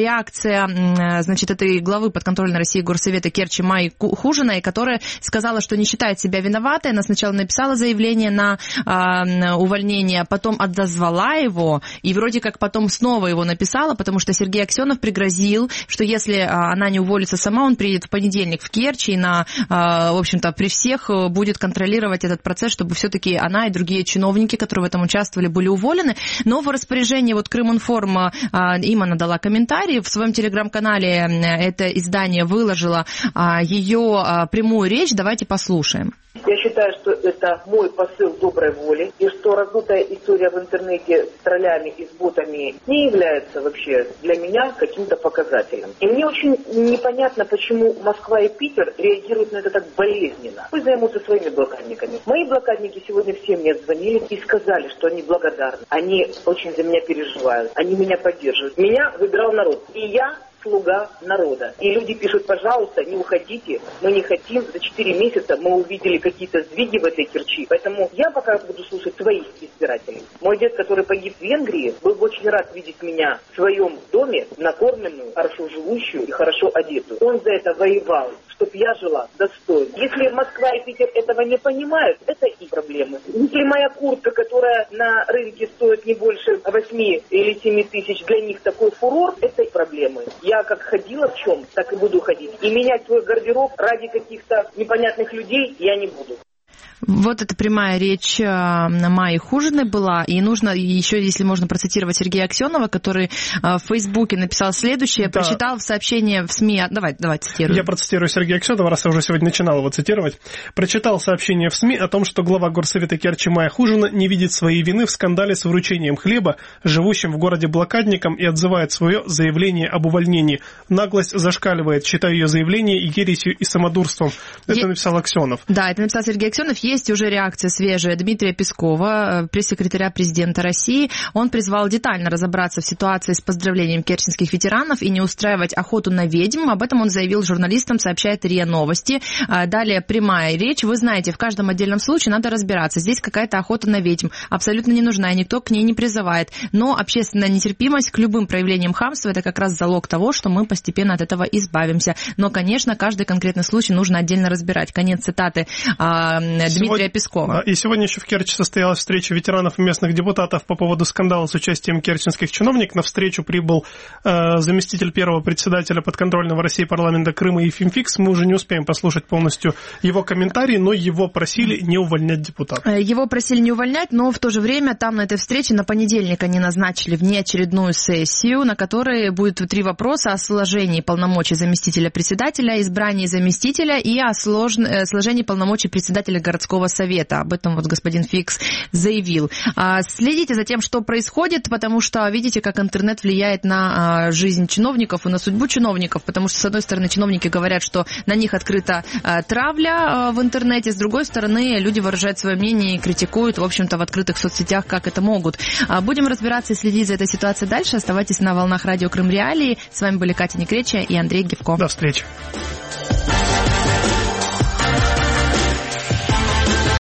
реакция, значит, этой главы подконтрольной России горсовета Керчи Майи Хужиной, которая сказала, что не считает себя виноватой. Она сначала написала заявление на увольнение, потом отозвала его, и вроде как потом снова его написала, потому что Сергей Аксенов пригрозил, что если она не уволится сама, он приедет в понедельник в Керчь и в общем-то, при всех будет контролировать этот процесс, чтобы все-таки она и другие чиновники, которые в этом участвовали, были уволены. Но в распоряжении вот Крыминформ им она дала комментарий. В своем телеграм-канале это издание выложило ее прямую речь. Давайте послушаем. Я считаю, что это мой посыл доброй воли, и что раздутая история в интернете с троллями и с ботами не является вообще для меня каким-то показателем. И мне очень непонятно, почему Москва и Питер реагируют на это так болезненно. Пусть займутся своими блокадниками. Мои блокадники сегодня все мне звонили и сказали, что они благодарны. Они очень за меня переживают, они меня поддерживают. Меня выбирал народ. И я слуга народа. И люди пишут: пожалуйста, не уходите, мы не хотим. За 4 месяца мы увидели какие-то сдвиги в этой Керчи. Поэтому я пока буду слушать своих избирателей. Мой дед, который погиб в Венгрии, был бы очень рад видеть меня в своем доме, накормленную, хорошо живущую и хорошо одетую. Он за это воевал, чтобы я жила достойно. Если Москва и Питер этого не понимают, это их проблемы. Если моя куртка, которая на рынке стоит не больше 8 или 7 тысяч, для них такой фурор, это их проблемы. Я как ходила в чем, так и буду ходить. И менять свой гардероб ради каких-то непонятных людей я не буду. Вот это прямая речь Майи Хужиной была. И нужно еще, если можно, процитировать Сергея Аксенова, который в Фейсбуке написал следующее. Да. Прочитал в сообщении в СМИ... Давай цитирую. Я процитирую Сергея Аксенова, раз я уже сегодня начинал его цитировать. Прочитал сообщение в СМИ о том, что глава горсовета Керчи Майя Хужина не видит своей вины в скандале с вручением хлеба живущим в городе блокадникам и отзывает свое заявление об увольнении. Наглость зашкаливает, считая ее заявление ересью и самодурством. Это написал Аксенов. Да, это написал Сергей Аксенов. есть уже реакция свежая Дмитрия Пескова, пресс-секретаря президента России. Он призвал детально разобраться в ситуации с поздравлением керченских ветеранов и не устраивать охоту на ведьм. Об этом он заявил журналистам, сообщает РИА Новости. Далее прямая речь. Вы знаете, в каждом отдельном случае надо разбираться. Здесь какая-то охота на ведьм абсолютно не нужна, и никто к ней не призывает. Но общественная нетерпимость к любым проявлениям хамства – это как раз залог того, что мы постепенно от этого избавимся. Но, конечно, каждый конкретный случай нужно отдельно разбирать. Конец цитаты Дмитрия Пескова. И сегодня еще в Керчи состоялась встреча ветеранов и местных депутатов по поводу скандала с участием керченских чиновников. На встречу прибыл заместитель первого председателя подконтрольного России парламента Крыма Ефим Фикс. Мы уже не успеем послушать полностью его комментарий, но его просили не увольнять депутата. Его просили не увольнять, но в то же время там на этой встрече на понедельник они назначили внеочередную сессию, на которой будет 3 вопроса о сложении полномочий заместителя председателя, избрании заместителя и о сложении полномочий председателя городского совета. Об этом вот господин Фикс заявил. Следите за тем, что происходит, потому что видите, как интернет влияет на жизнь чиновников и на судьбу чиновников, потому что, с одной стороны, чиновники говорят, что на них открыта травля в интернете, с другой стороны, люди выражают свое мнение и критикуют, в общем-то, в открытых соцсетях, как это могут. Будем разбираться и следить за этой ситуацией дальше. Оставайтесь на волнах радио Крым Реалии. С вами были Катя Некреча и Андрей Гевко. До встречи.